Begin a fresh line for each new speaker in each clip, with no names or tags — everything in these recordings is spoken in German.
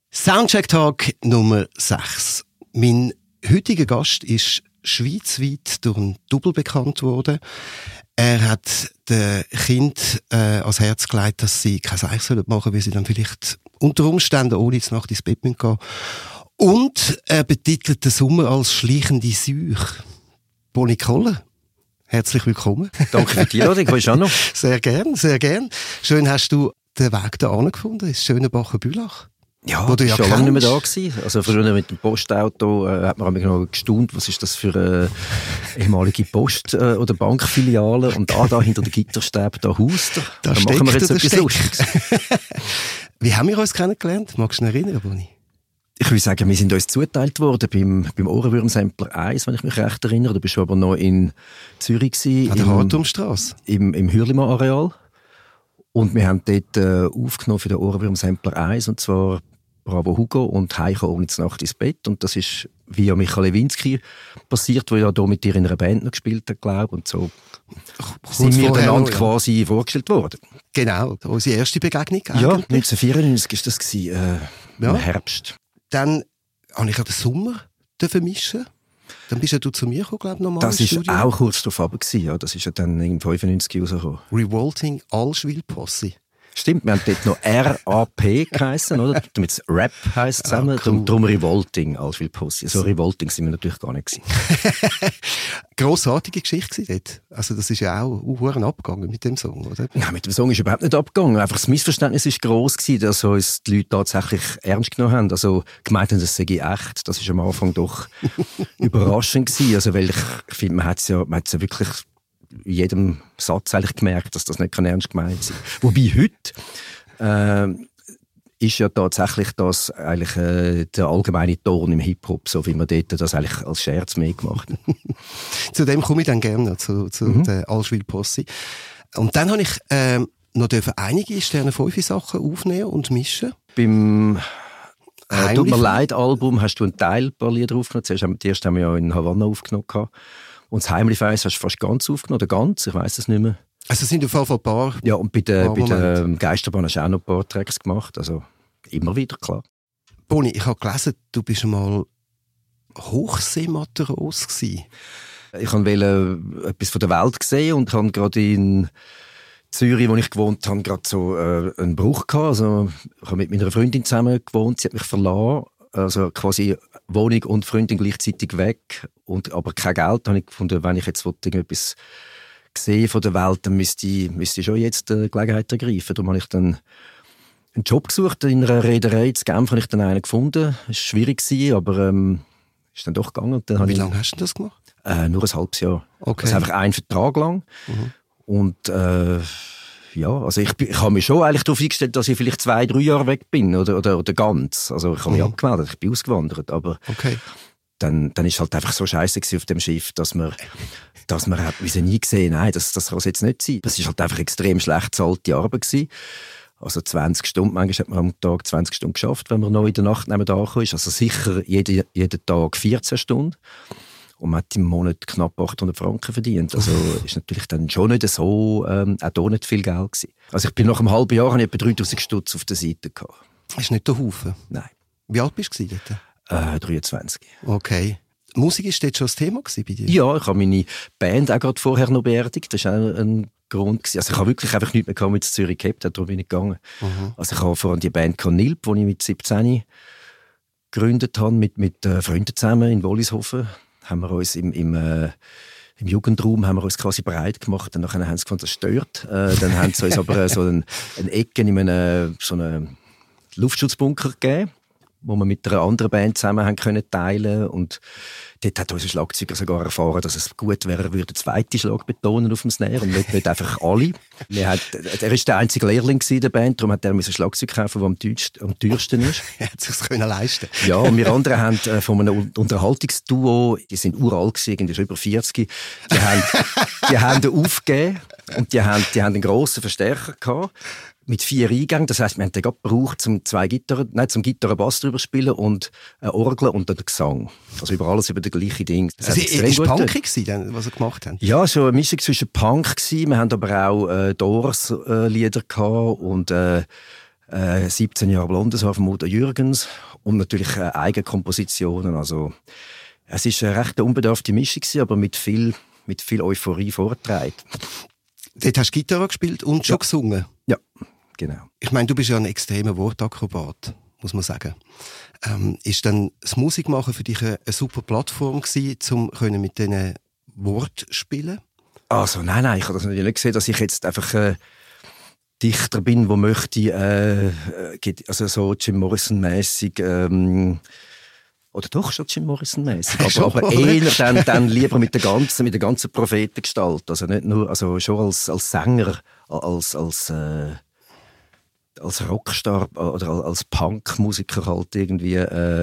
Soundcheck-Tag Nummer 6. Mein heutiger Gast ist schweizweit durch einen Double bekannt worden. Er hat den Kind ans Herz gelegt, dass sie kein Seich machen sollen, weil sie dann vielleicht unter Umständen ohne jetzt Nacht ins Bett gehen müssen. Und er betitelt den Sommer als schleichende Seuche. Bonnie Koller, herzlich willkommen.
Danke für die Einladung, weißt du auch noch?
Sehr gern, sehr gern. Schön hast du den Weg da gefunden, ins schöne Bacher-Bülach.
Ja,
wo du ja
schon lange nicht mehr da gewesen. Also früher mit dem Postauto hat man noch gestaunt, was ist das für eine ehemalige Post- oder Bankfiliale und da hinter der Gitterstäbe, da Haus. Da machen wir jetzt etwas Lustiges.
Wie haben wir uns kennengelernt? Magst du dich erinnern, Bonnie?
Ich würde sagen, wir sind uns zuteilt worden beim Ohrenwürmsampler 1, wenn ich mich recht erinnere. Da bist du aber noch in Zürich gewesen.
An der Hartumstrasse.
Im Hürlimann-Areal. Und wir haben dort aufgenommen für den Ohrenwürmsampler 1, und zwar Bravo Hugo und Heiko ohne Nacht ins Bett. Und das ist via Michael Lewinsky passiert, der ja hier mit dir in einer Band noch gespielt hat, glaube ich. Und so sind wir einander quasi vorgestellt worden.
Genau, unsere erste Begegnung eigentlich.
Ja, 1994 war das im Herbst.
Dann habe ich ja den Sommer mischen. Dann bist ja du zu mir gekommen, glaube ich, nochmal
Das war auch kurz darauf runter, ja. Das ist ja dann im 95 rausgekommen.
Revolting Allschwil Posse.
Stimmt, wir haben dort noch RAP geheissen, oder? Damit es Rap heisst zusammen. Cool. Darum Revolting Allschwil Posse. So Revolting sind wir natürlich gar nicht gewesen.
Grossartige Geschichte dort. Also das ist ja auch abgegangen mit dem Song, oder?
Nein, mit dem Song ist überhaupt nicht abgegangen. Einfach das Missverständnis war gross gewesen, dass uns die Leute tatsächlich ernst genommen haben. Also gemeint haben, das sei echt. Das war am Anfang doch überraschend gewesen. Also weil ich finde, man hat es ja wirklich in jedem Satz eigentlich gemerkt, dass das nicht ernst gemeint sein kann. Wobei heute ist ja tatsächlich das eigentlich der allgemeine Ton im Hip-Hop, so wie man dort das eigentlich als Scherz mehr gemacht hat.
Zu dem komme ich dann gerne, zu der Allschwil Posse. Und dann habe ich noch einige Sterne 5 Sachen aufnehmen und mischen.
Beim «Tut mir leid» Album hast du einen Teil ein paar Lieder aufgenommen. Die erste haben wir ja in Havanna aufgenommen. Und das «Heimli-Feis» hast du fast ganz aufgenommen, oder ganz, ich weiss es nicht mehr.
Also sind auf jeden Fall ein paar.
Ja, und bei der Geisterbahn hast du auch noch ein paar Tracks gemacht, also immer wieder, klar.
Bonnie, ich habe gelesen, du bist einmal Hochseematroos gewesen.
Ich wollte etwas von der Welt sehen und habe gerade in Zürich, wo ich gewohnt habe, gerade so einen Bruch gehabt. Also, ich habe mit meiner Freundin zusammen gewohnt, sie hat mich verlassen. Also quasi Wohnung und Freundin gleichzeitig weg, aber kein Geld. Da habe ich gefunden, wenn ich jetzt irgendetwas sehe von der Welt, dann müsste ich schon jetzt die Gelegenheit ergreifen. Darum habe ich dann einen Job gesucht in einer Reederei. In Genf habe ich dann einen gefunden. Es war schwierig, aber ist dann doch gegangen. Dann
Wie lange hast du das gemacht?
Nur ein halbes Jahr.
Okay.
Also einfach einen Vertrag lang. Mhm. Und ja, also ich habe mich schon eigentlich darauf eingestellt, dass ich vielleicht 2-3 Jahre weg bin oder ganz. Also ich habe mich abgemeldet, ich bin ausgewandert, aber dann ist halt einfach so scheiße auf dem Schiff, dass man hat nie gesehen, nein, das kann es jetzt nicht sein. Das ist halt einfach extrem schlecht bezahlte Arbeit gewesen. Also 20 Stunden, manchmal hat man am Tag 20 Stunden geschafft, wenn man noch in der Nacht nebenan angekommen ist. Also sicher jeden Tag 14 Stunden. Und man hat im Monat knapp 800 Franken verdient. Also ist natürlich dann schon nicht so, auch da nicht viel Geld gewesen. Also ich bin nach einem halben Jahr etwa 3000 Stutz auf der Seite gehabt.
Das ist nicht der Haufen?
Nein.
Wie alt bist du dort?
23.
Okay. Musik war dort schon das Thema bei dir?
Ja, ich habe meine Band auch gerade vorher noch beerdigt. Das war auch ein Grund gewesen. Also ich habe wirklich einfach nichts mehr mit Zürich gehabt, darum bin ich gegangen. Mhm. Also ich habe vor allem die Band Cornilp, die ich mit 17 gegründet habe, mit Freunden zusammen in Wollishofen. Haben wir uns im Jugendraum haben wir uns quasi breit gemacht. Dann haben sie gefunden, das stört. Dann haben sie uns aber so eine Ecke in so einen Luftschutzbunker gegeben, wo wir mit einer anderen Band zusammen haben können teilen. Und dort hat unser Schlagzeuger sogar erfahren, dass es gut wäre, er würde den zweiten Schlag betonen auf dem Snare und nicht einfach alle. Er war der einzige Lehrling in der Band, darum hat er ein Schlagzeug kaufen, das am teuersten ist.
Er hat es sich leisten.
Ja, und wir anderen haben von einem Unterhaltungsduo, die sind uralt gewesen, die sind über 40, die haben den aufgegeben und die haben einen grossen Verstärker gehabt. Mit 4 Eingängen, das heisst, wir haben den gerade gebraucht, zum Gitarre Bass drüber spielen und eine Orgel und den Gesang. Also über alles über das gleiche Ding. Das
also war punkig gewesen, was ihr gemacht habt?
Ja, so eine Mischung zwischen Punk gewesen. Wir haben aber auch Doors-Lieder gehabt und 17 Jahre Blondeshaar von Udo Jürgens und natürlich Eigenkompositionen. Also, es ist eine recht unbedarfte Mischung, aber mit viel Euphorie vorgetragen.
Dort hast du Gitarre gespielt und schon gesungen?
Ja, genau.
Ich meine, du bist ja ein extremer Wortakrobat, muss man sagen. Ist dann das Musikmachen für dich eine super Plattform gewesen, um mit diesen Worten zu spielen?
Also nein, ich habe das natürlich nicht gesehen, dass ich jetzt einfach Dichter bin, der möchte, also so Jim Morrison-mässig, oder doch schon Jim Morrison-mässig, aber eher dann lieber mit der ganzen Prophetengestalt, also nicht nur, also schon als Sänger, als Rockstar oder als Punkmusiker halt irgendwie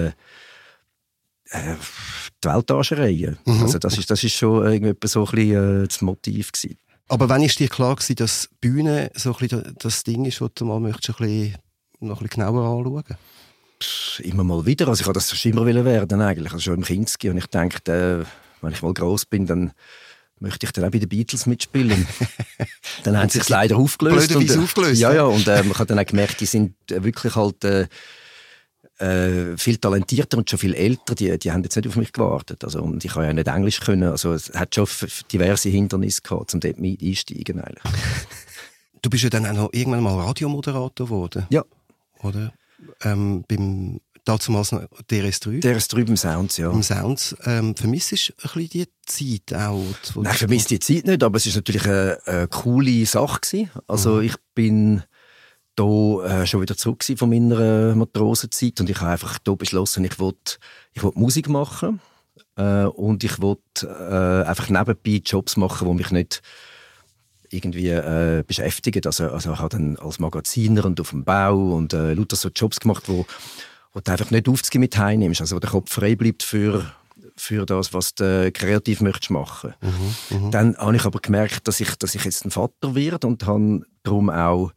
die Welt anschreien. Also das ist schon irgendwie so ein bisschen das Motiv gewesen.
Aber wann ist dir klar gewesen, dass Bühne so ein bisschen das Ding ist, das du mal möchtest, noch ein bisschen genauer anschauen?
Immer mal wieder. Also ich wollte das schon immer werden eigentlich. Also schon im Kinski. Und ich dachte, wenn ich mal gross bin, dann möchte ich dann auch bei den Beatles mitspielen. Dann haben sie sich leider aufgelöst.
Blöderweise aufgelöst.
Ja. Und ich habe dann auch gemerkt, die sind wirklich halt viel talentierter und schon viel älter. Die haben jetzt nicht auf mich gewartet. Also, und ich habe ja nicht Englisch können. Also es hat schon diverse Hindernisse gehabt, um dort mit einsteigen eigentlich.
Du bist ja dann auch noch irgendwann mal Radiomoderator geworden.
Ja.
Oder? Beim damals noch DRS3.
DRS3 beim Sounds, ja.
Beim Sounds. Vermisst du ein bisschen die Zeit auch?
Nein, ich vermisse die Zeit nicht, aber es war natürlich eine coole Sache gewesen. Also ich bin da schon wieder zurück von meiner Matrosenzeit und ich habe einfach da beschlossen, ich will Musik machen und ich will einfach nebenbei Jobs machen, die mich nicht irgendwie beschäftigen. Also ich habe dann als Magaziner und auf dem Bau und lauter so Jobs gemacht, wo du einfach nicht aufzugehen mit heimnimmst, also wo der Kopf frei bleibt für das, was du kreativ möchtest machen. Dann habe ich aber gemerkt, dass ich jetzt ein Vater werde und habe darum auch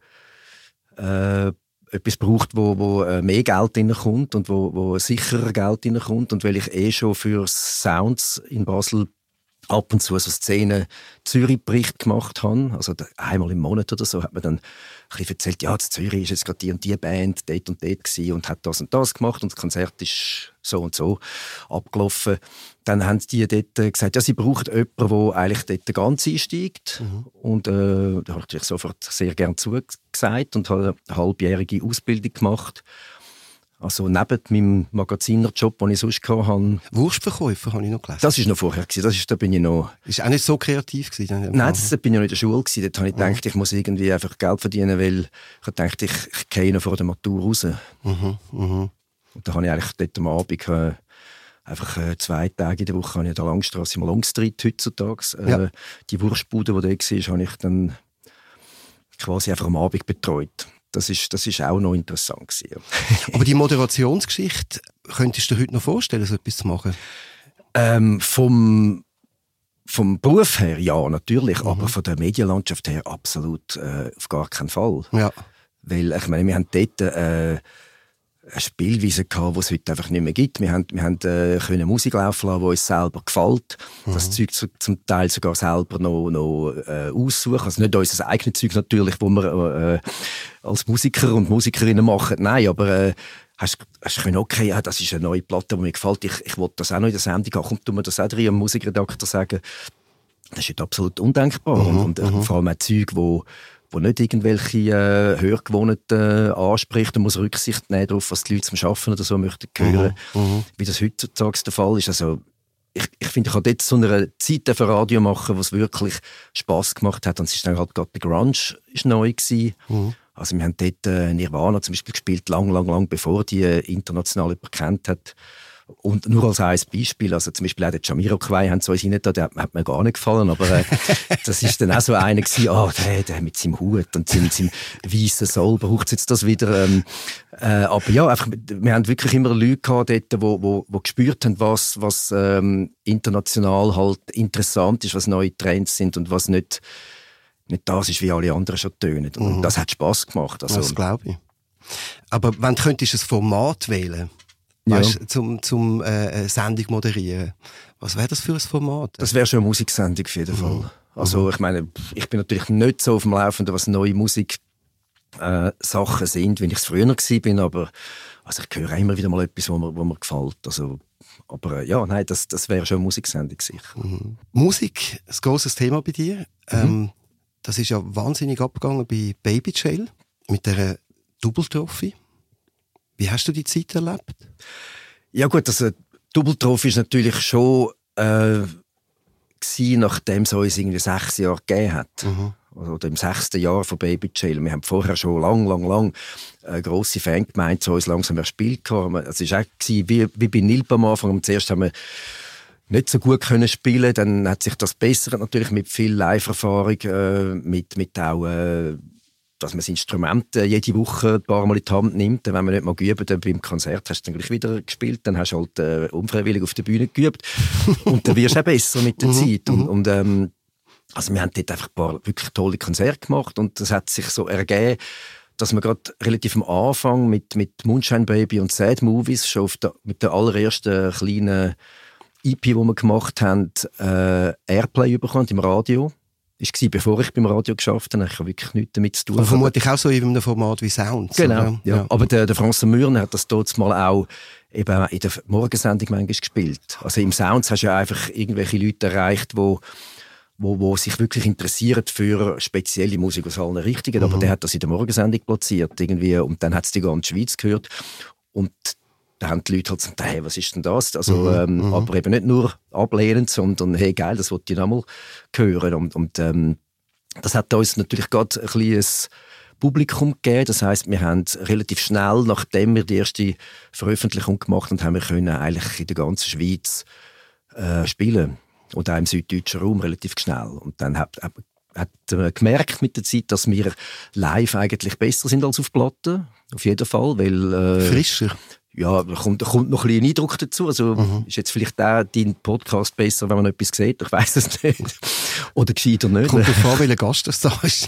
etwas braucht, wo mehr Geld reinkommt und wo sicherer Geld reinkommt. Und weil ich schon für Sounds in Basel ab und zu so Szenen Zürich-Bericht gemacht habe, also einmal im Monat oder so, hat man dann ein bisschen erzählt, ja, in Zürich ist jetzt gerade die und die Band dort und dort gewesen und hat das und das gemacht und das Konzert ist so und so abgelaufen. Dann haben die dort gesagt, ja, sie brauchen jemanden, der eigentlich dort ganz einsteigt. Und da habe ich natürlich sofort sehr gerne zugesagt und habe eine halbjährige Ausbildung gemacht. Also neben meinem Magazinerjob, den ich sonst hatte.
Wurstverkäufer habe ich noch gelesen.
Das war noch vorher. Da bin ich noch...
Ist auch nicht so kreativ gewesen?
Nein, da bin ich noch in der Schule gewesen. Dort habe ich gedacht, ich muss irgendwie einfach Geld verdienen, weil ich dachte, ich gehe noch vor der Matur raus. Und da habe ich eigentlich dort am Abend einfach 2 Tage in der Woche habe ich an der Langstrasse im Long Street heutzutage. Die Wurstbude, die da war, habe ich dann quasi einfach am Abend betreut. Das ist auch noch interessant gewesen.
Aber die Moderationsgeschichte, könntest du dir heute noch vorstellen, so etwas zu machen?
Vom Beruf her, ja, natürlich. Aber von der Medienlandschaft her absolut auf gar keinen Fall. Ja. Weil, ich meine, wir haben dort eine Spielweise gehabt, die es heute einfach nicht mehr gibt. Wir können Musik laufen lassen, die uns selber gefällt. Das Zeug zum Teil sogar selber noch aussuchen. Also nicht unser eigenes Zeug natürlich, das wir als Musiker und Musikerinnen machen. Nein, aber hast du okay, ja, das ist eine neue Platte, die mir gefällt. Ich will das auch noch in der Sendung haben. Kommt, tun wir das auch drin, am Musikredakteur sagen. Das ist heute absolut undenkbar. Und vor allem auch Zeug, wo nicht irgendwelche Hörgewohnten anspricht und muss Rücksicht nehmen darauf, was die Leute zum Arbeiten oder so möchten hören, wie das heutzutage der Fall ist. Also ich finde, ich habe dort so eine Zeit für Radio machen, wo es wirklich Spass gemacht hat. Und es ist dann halt gerade der Grunge ist neu gewesen. Also wir haben dort Nirvana zum Beispiel gespielt, lang bevor die international überkannt hat. Und nur als ein Beispiel, also zum Beispiel auch der Jamiroquai haben so uns rein, der hat mir gar nicht gefallen, aber das ist dann auch so einer gewesen, der mit seinem Hut und seinem weißen Soul, braucht es jetzt das wieder. Aber ja, einfach, wir haben wirklich immer Leute gehabt dort, wo gespürt haben, was international halt interessant ist, was neue Trends sind und was nicht das ist, wie alle anderen schon tönen. Und das hat Spass gemacht. Also,
das glaube ich. Aber wenn du könntest ein Format wählen, weißt, zum Sendung moderieren. Was wäre das für ein Format?
Das wäre schon eine Musiksendung auf jeden Fall. Also ich meine, ich bin natürlich nicht so auf dem Laufenden, was neue Musik Sachen sind, wie ich es früher war, aber also ich höre immer wieder mal etwas, wo mir gefällt. Also, aber ja, nein, das wäre schon eine Musiksendung sicher.
Mhm. Musik, ein grosses Thema bei dir. Das ist ja wahnsinnig abgegangen bei Baby Jail mit dieser Double-Trophy. Wie hast du die Zeit erlebt?
Ja gut, also Double-Trophy ist natürlich schon nachdem es uns irgendwie 6 Jahre gegeben hat. Oder im 6. Jahr von Baby Jail. Wir haben vorher schon lang eine grosse Fangemeinde zu uns langsam erspielt. Es war auch wie bei Nilp am Anfang. Zuerst haben wir nicht so gut können spielen, dann hat sich das bessert natürlich mit viel Live-Erfahrung, mit auch, dass man das Instrument jede Woche ein paar Mal in die Hand nimmt. Wenn man nicht mal geübt, dann beim Konzert hast du dann gleich wieder gespielt, dann hast du halt unfreiwillig auf der Bühne geübt und dann wirst du auch besser mit der Zeit. Also wir haben dort einfach ein paar wirklich tolle Konzerte gemacht und das hat sich so ergeben, dass wir gerade relativ am Anfang mit Moonshine Baby und Sad Movies schon mit der allerersten kleinen EP, die wir gemacht haben, Airplay bekommen im Radio. Das war, bevor ich beim Radio gearbeitet habe. Ich habe wirklich nichts damit zu tun.
Aber vermutlich auch so in einem Format wie Sounds.
Genau, ja. Aber der Franz Mürner hat das dort mal auch eben in der Morgensendung manchmal gespielt. Also im Sounds hast du ja einfach irgendwelche Leute erreicht, wo sich wirklich interessieren für spezielle Musik aus allen Richtungen. Aber der hat das in der Morgensendung platziert. Irgendwie. Und dann hat es die ganze Schweiz gehört. Und da haben die Leute halt gesagt, hey, was ist denn das? Also, aber eben nicht nur ablehnend, sondern hey, geil, das wollte ich nochmal hören. Und das hat uns natürlich gerade ein kleines Publikum gegeben. Das heisst, wir haben relativ schnell, nachdem wir die erste Veröffentlichung gemacht haben, haben wir können eigentlich in der ganzen Schweiz spielen. Und auch im süddeutschen Raum relativ schnell. Und dann hat man gemerkt mit der Zeit, dass wir live eigentlich besser sind als auf Platte. Auf jeden Fall. Weil,
frischer.
Ja, da kommt noch ein bisschen Eindruck dazu. Also ist jetzt vielleicht auch dein Podcast besser, wenn man etwas sieht? Ich weiss es nicht. Oder gescheiter nicht.
Kommt davon, welcher Gast das da ist.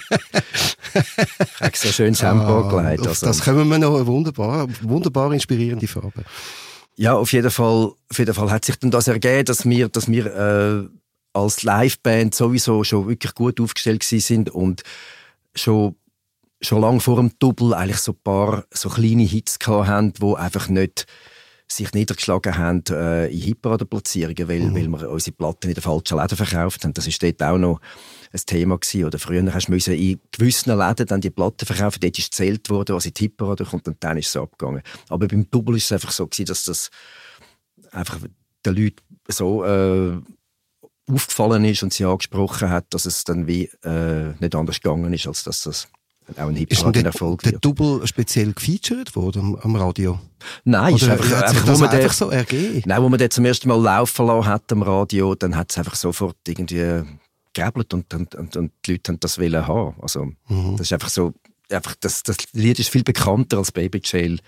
Ich habe so schön Tempo gelegt.
Also. Das können wir noch wunderbar inspirierende Farbe.
Ja, auf jeden Fall hat sich dann das ergeben, dass wir als Liveband sowieso schon wirklich gut aufgestellt sind und schon lange vor dem Double eigentlich so ein paar so kleine Hits hatten, die einfach nicht sich niedergeschlagen haben in Hitparadenplatzierungen, weil wir unsere Platten in den falschen Läden verkauft haben. Das war dort auch noch ein Thema gewesen. Oder früher hast du in gewissen Läden dann die Platten verkaufen, dort ist gezählt worden, was in die Hitparade kommt und dann ist es abgegangen. Aber beim Double ist es einfach so gewesen, dass das einfach den Leuten so aufgefallen ist und sie angesprochen hat, dass es dann wie nicht anders gegangen ist, als dass das auch ein Hitparaden-Erfolg wird.
Ist der Double speziell gefeatured worden am Radio?
Nein,
oder
ist einfach
so ergeben?
Nein, wo man den zum ersten Mal laufen lassen hat am Radio, dann hat es einfach sofort irgendwie gerebelt und die Leute haben das wollen haben. Also, das ist einfach so, das Lied ist viel bekannter als Baby Jail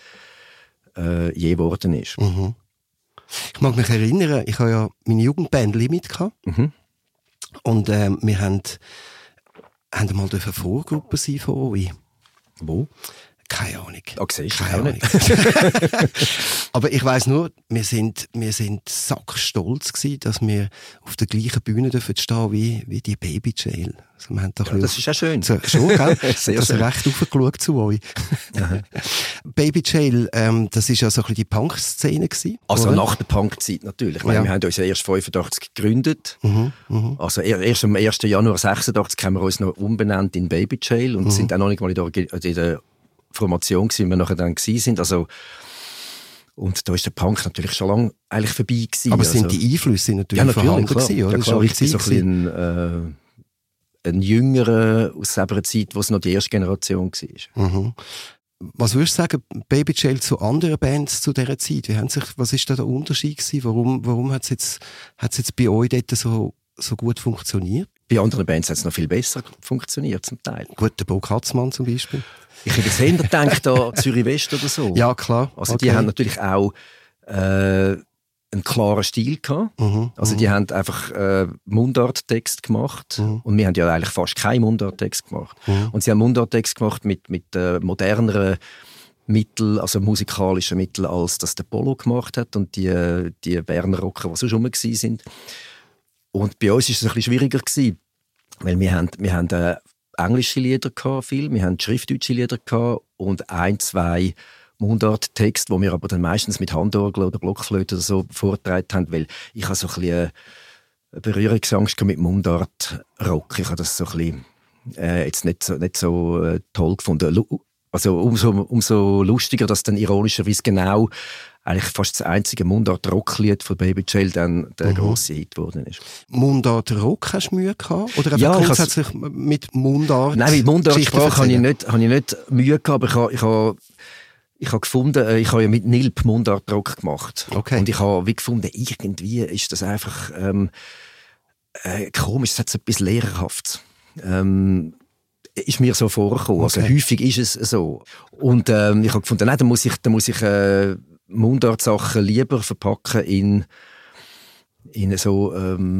je geworden ist.
Ich mag mich erinnern, ich habe ja meine Jugendband Limit gehabt. Und wir haben mal eine Vorgruppe sein von euch.
Wo?
Keine Ahnung.
Keine Ahnung.
Aber ich weiss nur, wir sind sackstolz gewesen, dass wir auf der gleichen Bühne dürfen stehen wie die Baby Jail. Also wir haben da
das ist ja schön.
So, schon, gell?
Sehr
das
schön.
Recht aufgeschaut zu euch. Baby Jail, das war ja so ein bisschen die Punk-Szene gewesen.
Also
oder?
nach der Punk-Zeit natürlich. Ich meine, wir haben uns ja erst 85 gegründet. Also erst am 1. Januar 86 haben wir uns noch umbenannt in Baby Jail und sind auch noch nicht mal in der Formation gewesen, wie wir nachher dann waren. Also, und da ist der Punk natürlich schon lange eigentlich vorbei gewesen.
Aber sind die Einflüsse natürlich vorhanden gewesen, oder?
Ja, klar, ich bin so ein Jüngerer aus einer Zeit, wo es noch die erste Generation war.
Was würdest du sagen, Baby Jail zu anderen Bands zu dieser Zeit? Was ist da der Unterschied gewesen? Warum hat es jetzt bei euch dort so gut funktioniert?
Bei anderen Bands hat es noch viel besser funktioniert, zum Teil.
Gut, der Bo Katzmann zum Beispiel.
Ich hätte jetzt eher gedacht, da Zürich West oder so.
Ja, klar.
Also die haben natürlich auch einen klaren Stil gehabt. Also die haben einfach Mundarttext gemacht. Und wir haben ja eigentlich fast keinen Mundarttext gemacht. Und sie haben Mundarttext gemacht mit moderneren Mitteln, also musikalischen Mitteln, als das der Polo gemacht hat und die Berner Rocker, die sonst rum waren. Und bei uns war es ein bisschen schwieriger gewesen, weil wir haben englische Lieder viel, wir haben schriftdeutsche Lieder und 2 Mundart-Texte, die wir aber dann meistens mit Handorgel oder Blockflöte oder so vorgetragen haben, weil ich habe so ein bisschen eine Berührungsangst mit Mundart-Rock. Ich habe das so ein bisschen jetzt nicht so toll gefunden. Also umso lustiger, dass dann ironischerweise genau eigentlich fast das einzige Mundart-Rock-Lied von Baby Jail dann der grosse Hit geworden ist.
Mundart-Rock hast du Mühe gehabt? Oder einfach
ja,
grundsätzlich mit Mundart?
Nein, mit Mundart-Sprache habe ich nicht Mühe gehabt, aber ich habe gefunden, ich habe ja mit Nilp Mundart-Rock gemacht.
Okay.
Und ich habe gefunden, irgendwie ist das einfach komisch, es hat so etwas Lehrerhaftes. Ist mir so vorgekommen. Okay. Also häufig ist es so. Und ich habe gefunden, nein, da muss ich Mundart-Sachen lieber verpacken in so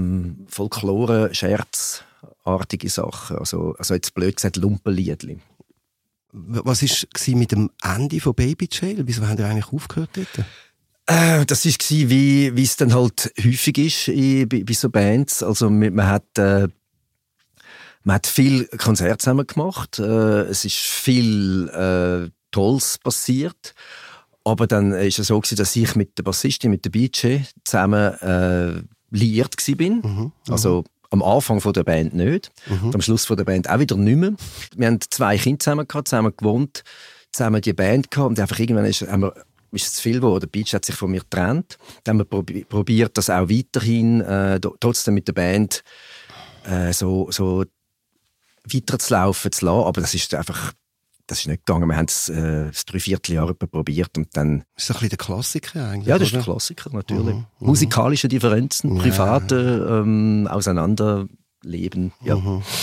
Folklore-scherzartige Sachen. Also jetzt blöd gesagt, Lumpenliedli.
Was war mit dem Ende von Baby Jail? Wieso haben die eigentlich aufgehört dort?
Das war, wie es dann halt häufig ist bei so Bands. Also man hat viel Konzerte zusammen gemacht. Es ist viel Tolles passiert. Aber dann war es so, dass ich mit der Bassistin, mit der BJ, zusammen liiert war. Also am Anfang der Band nicht. Und am Schluss der Band auch wieder nicht mehr. Wir haben 2 Kinder zusammen gewohnt, zusammen die Band gehabt. Und einfach irgendwann ist es zu viel geworden. Der BJ hat sich von mir getrennt. Dann haben wir probiert, das auch weiterhin trotzdem mit der Band so weiterzulaufen zu lassen. Aber das ist nicht gegangen. Wir haben es 3/4 Jahre probiert und dann...
Ist das ein bisschen der Klassiker eigentlich?
Ja, das ist der Klassiker, natürlich. Musikalische Differenzen, private Auseinanderleben. Ja.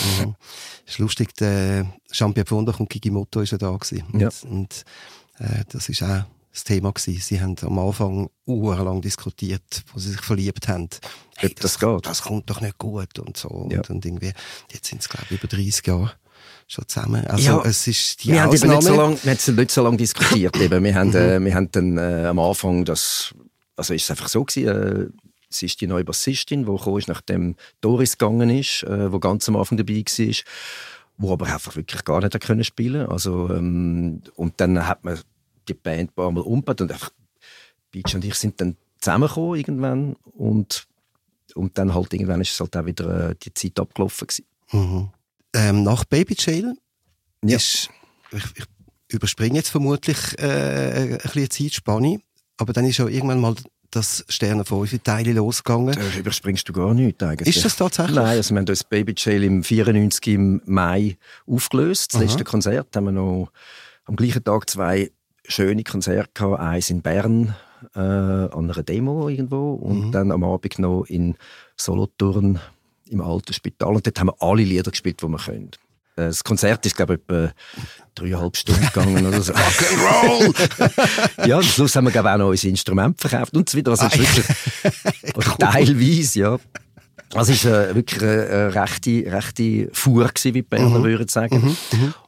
Es ist lustig, der Jean-Pierre Pfundach und Gigi Motto war ja da gewesen. Und das war auch das Thema gewesen. Sie haben am Anfang lang diskutiert, wo sie sich verliebt haben. Hey, das kommt doch nicht gut und so. Ja. Und irgendwie, jetzt sind es, glaube ich, über 30 Jahre schon zusammen. Also, es ist die Ausnahme.
Wir haben nicht so lange diskutiert. Eben. Wir haben dann am Anfang ist es einfach so gewesen, sie ist die neue Bassistin, die gekommen ist, nachdem Doris gegangen ist, die ganz am Anfang dabei war, wo aber einfach wirklich gar nicht spielen konnte. Also, und dann hat man die Band ein paar Mal umgebaut und einfach Beach und ich sind dann zusammengekommen irgendwann und dann halt irgendwann ist es halt auch wieder die Zeit abgelaufen gewesen.
Nach Baby Jail ist, ich überspringe jetzt vermutlich ein bisschen Zeitspanne, aber dann ist ja irgendwann mal das Sterne 5 Teile losgegangen.
Da überspringst du gar nichts eigentlich.
Ist das tatsächlich?
Nein, also wir haben das Baby Jail im 94 im Mai aufgelöst. Das letzte Konzert haben wir noch am gleichen Tag 2 schöne Konzerte gehabt. Eins in Bern an einer Demo irgendwo und dann am Abend noch in Solothurn im alten Spital. Und dort haben wir alle Lieder gespielt, die wir können. Das Konzert ist, glaube ich, etwa 3,5 Stunden gegangen oder so.
Rock'n'Roll!
Ja, am Schluss haben wir, glaube ich, auch noch unser Instrument verkauft und so weiter. Also wirklich, oder teilweise, ja. Also es war wirklich eine rechte Fuhr gewesen, wie die Berner würden sagen.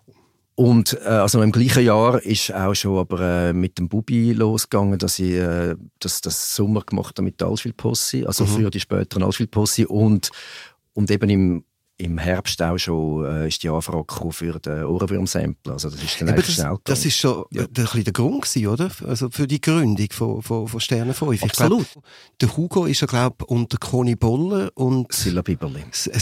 Und also im gleichen Jahr ist auch schon aber mit dem Bubi losgegangen, dass ich das Sommer gemacht habe mit der Allschwil-Posse, also für die späteren Allschwil-Posse und eben im Herbst auch schon ist die Anfrage gekommen für den Ohrenwurm-Sampler. Also das ist dann eigentlich schnell gegangen. Das
ist schon der Grund gewesen, oder? Also für die Gründung von Sterne 5.
Absolut.
Ich glaub, der Hugo ist ja, glaube ich, unter Conny Boller und
Silla Biberli.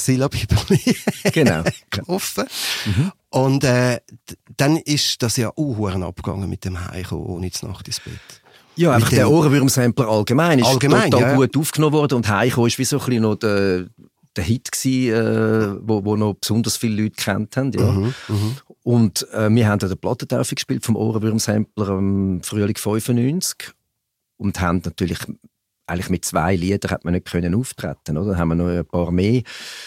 Genau. Gelaufen. Und dann ist das ja auch abgegangen mit dem Heimkommen ohne die Nacht ins Bett.
Ja, einfach der Ohrenwurm-Sampler allgemein ist total gut aufgenommen worden und Heimkommen ist wie so ein bisschen noch der Hit gewesen, wo noch besonders viele Leute kennt haben. Ja. Und wir haben eine Plattentaufe gespielt vom Ohrenwurm-Sampler im Frühling 95 und haben natürlich eigentlich mit 2 Liedern hat man nicht können auftreten, oder? Dann haben wir noch ein paar mehr.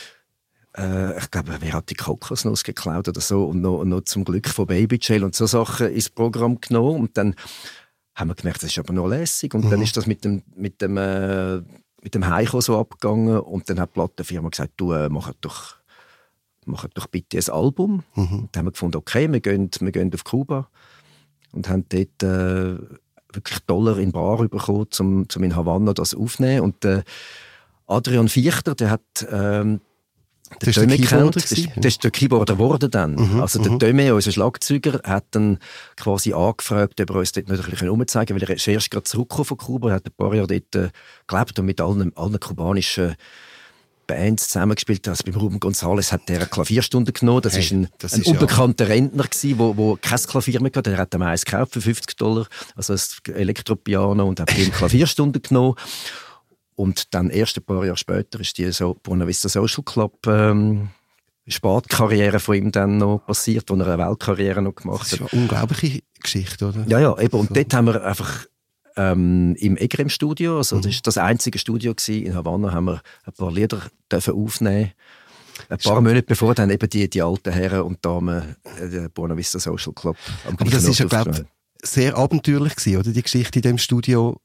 Ich glaube, wer hat die Kokosnuss geklaut oder so und noch zum Glück von Baby Jail und so Sachen ins Programm genommen und dann haben wir gemerkt, das ist aber noch lässig und dann ist das mit dem Heimkommen so abgegangen und dann hat die Plattenfirma gesagt, du mach doch bitte ein Album. Und dann haben wir gefunden, okay, wir gehen auf Kuba und haben dort wirklich Dollar in Bar bekommen, um in Havanna das aufzunehmen. Und Adrian Viechter, der hat
Das war der Keyboarder.
Das ist der Keyboarder geworden dann. Also der Döme, unser Schlagzeuger, hat dann quasi angefragt, ob er uns dort natürlich umzeigen kann, weil er ist erst gerade zurückgekommen von Kuba, er hat ein paar Jahre dort gelebt und mit allen kubanischen Bands zusammengespielt. Also beim Ruben González hat er eine Klavierstunde genommen. Das ist ein unbekannter Rentner gewesen, der kein Klavier mehr hatte. Er hat eins gekauft für $50, also ein Elektropiano, und hat eine Klavierstunde genommen. Und dann erst ein paar Jahre später ist die Buena Vista Social Club Sportkarriere von ihm dann noch passiert, wo er eine Weltkarriere noch gemacht hat.
Das ist eine unglaubliche Geschichte, oder?
Ja, eben. Und dort haben wir einfach im EGREM-Studio, also das war das einzige Studio in Havanna, haben wir ein paar Lieder aufnehmen. Ein paar Monate bevor dann eben die alten Herren und Damen der Buena Vista Social Club am
Aber das ist ja, glaube ich, sehr abenteuerlich gewesen, oder? Die Geschichte in dem Studio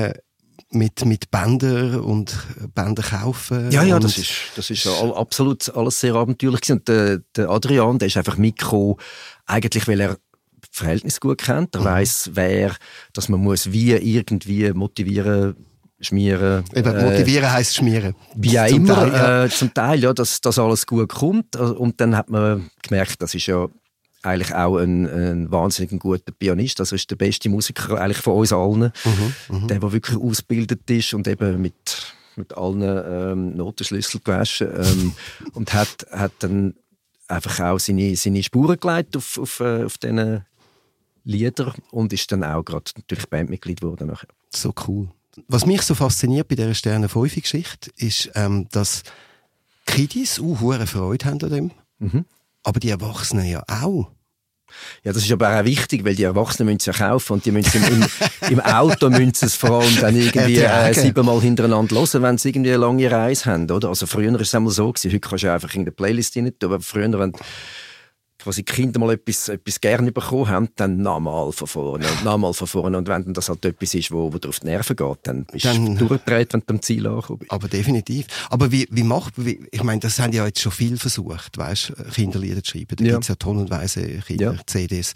mit Bändern und Bänder kaufen.
Ja, das ist absolut alles sehr abenteuerlich gewesen. Und der Adrian, der ist einfach Mikro, eigentlich, weil er Verhältnis gut kennt. Er weiss, dass man muss wie irgendwie motivieren, schmieren.
Motivieren heisst schmieren.
Wie auch immer. Zum Teil, ja, dass alles gut kommt. Und dann hat man gemerkt, das ist ja eigentlich auch ein wahnsinnig guter Pianist. Also ist der beste Musiker eigentlich von uns allen. Der wirklich ausgebildet ist und eben mit allen Notenschlüsseln gewaschen. Und hat dann einfach auch seine Spuren gelegt auf diesen Lieder und ist dann auch gerade natürlich Bandmitglied geworden nachher.
So cool. Was mich so fasziniert bei dieser Sterne-5-Geschichte ist, dass Kiddies hohe Freude haben an dem, aber die Erwachsenen ja auch.
Ja, das ist aber auch wichtig, weil die Erwachsenen müssen es ja kaufen und die müssen im Auto müssen es vor allem dann irgendwie 7-mal hintereinander hören, wenn sie irgendwie eine lange Reise haben, oder? Also früher war es einmal so gewesen, heute kannst du einfach in der Playlist rein tun, aber früher, wenn quasi die Kinder mal etwas gerne bekommen haben, dann nochmal von vorne und wenn dann das halt etwas ist, wo dir auf die Nerven geht, dann bist du durchgedreht, wenn du am Ziel ankommst.
Aber definitiv. Aber ich meine, das haben ja jetzt schon viel versucht, weißt, Kinderlieder zu schreiben. Da gibt es ja tonnenweise Kinder-CDs.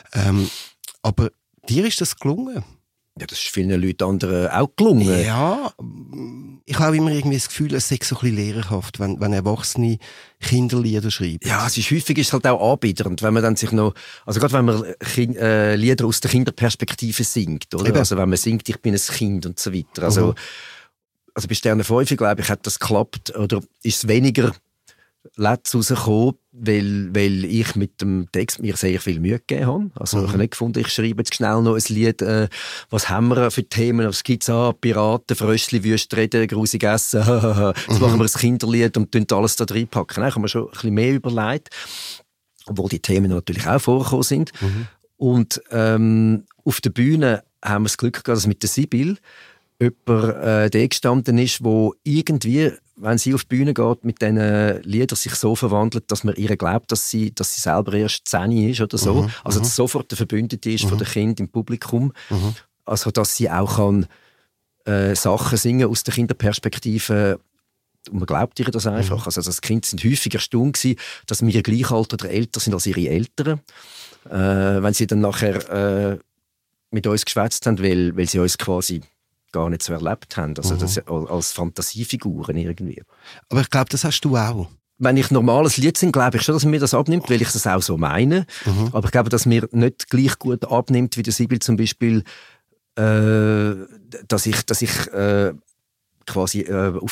Aber dir ist das gelungen?
Ja, das ist vielen Leuten anderen auch gelungen.
Ja, ich habe immer irgendwie das Gefühl, es sei so ein bisschen lehrerhaft, wenn Erwachsene Kinderlieder schreiben.
Ja, häufig ist es halt auch anbiedernd, wenn man dann sich noch, also gerade wenn man Lieder aus der Kinderperspektive singt, oder?
Eben.
Also wenn man singt, ich bin ein Kind und so weiter. Also bei Sterne 5, glaube ich, hat das geklappt, oder ist es weniger Let's rausgekommen, weil ich mit dem Text mir sehr viel Mühe gegeben habe. Also ich habe nicht gefunden, ich schreibe jetzt schnell noch ein Lied, was haben wir für Themen, was gibt es Piraten, Fröschli, Wüstreden, grusig essen, jetzt machen wir ein Kinderlied und tun alles da reinpacken. Nein, ich habe mir schon ein bisschen mehr überlegt, obwohl die Themen natürlich auch vorgekommen sind. Und auf der Bühne haben wir das Glück gehabt, dass mit der Sibyl jemand der gestanden ist, wo irgendwie, wenn sie auf die Bühne geht, mit diesen Liedern sich so verwandelt, dass man ihr glaubt, dass sie selber erst 10 ist oder so. Also dass sofort der Verbündete ist von den Kindern im Publikum. Also dass sie auch kann, Sachen singen aus der Kinderperspektive. Und man glaubt ihr das einfach. Also das Kind sind häufig erstaunt gewesen, dass wir gleich alt oder älter sind als ihre Eltern. Wenn sie dann nachher mit uns geschwätzt haben, weil sie uns quasi gar nicht so erlebt haben. Also das als Fantasiefiguren irgendwie.
Aber ich glaube, das hast du auch.
Wenn ich normales Lied singe, glaube ich schon, dass mir das abnimmt, weil ich das auch so meine. Aber ich glaube, dass mir nicht gleich gut abnimmt, wie der Sibyl zum Beispiel, dass ich quasi auf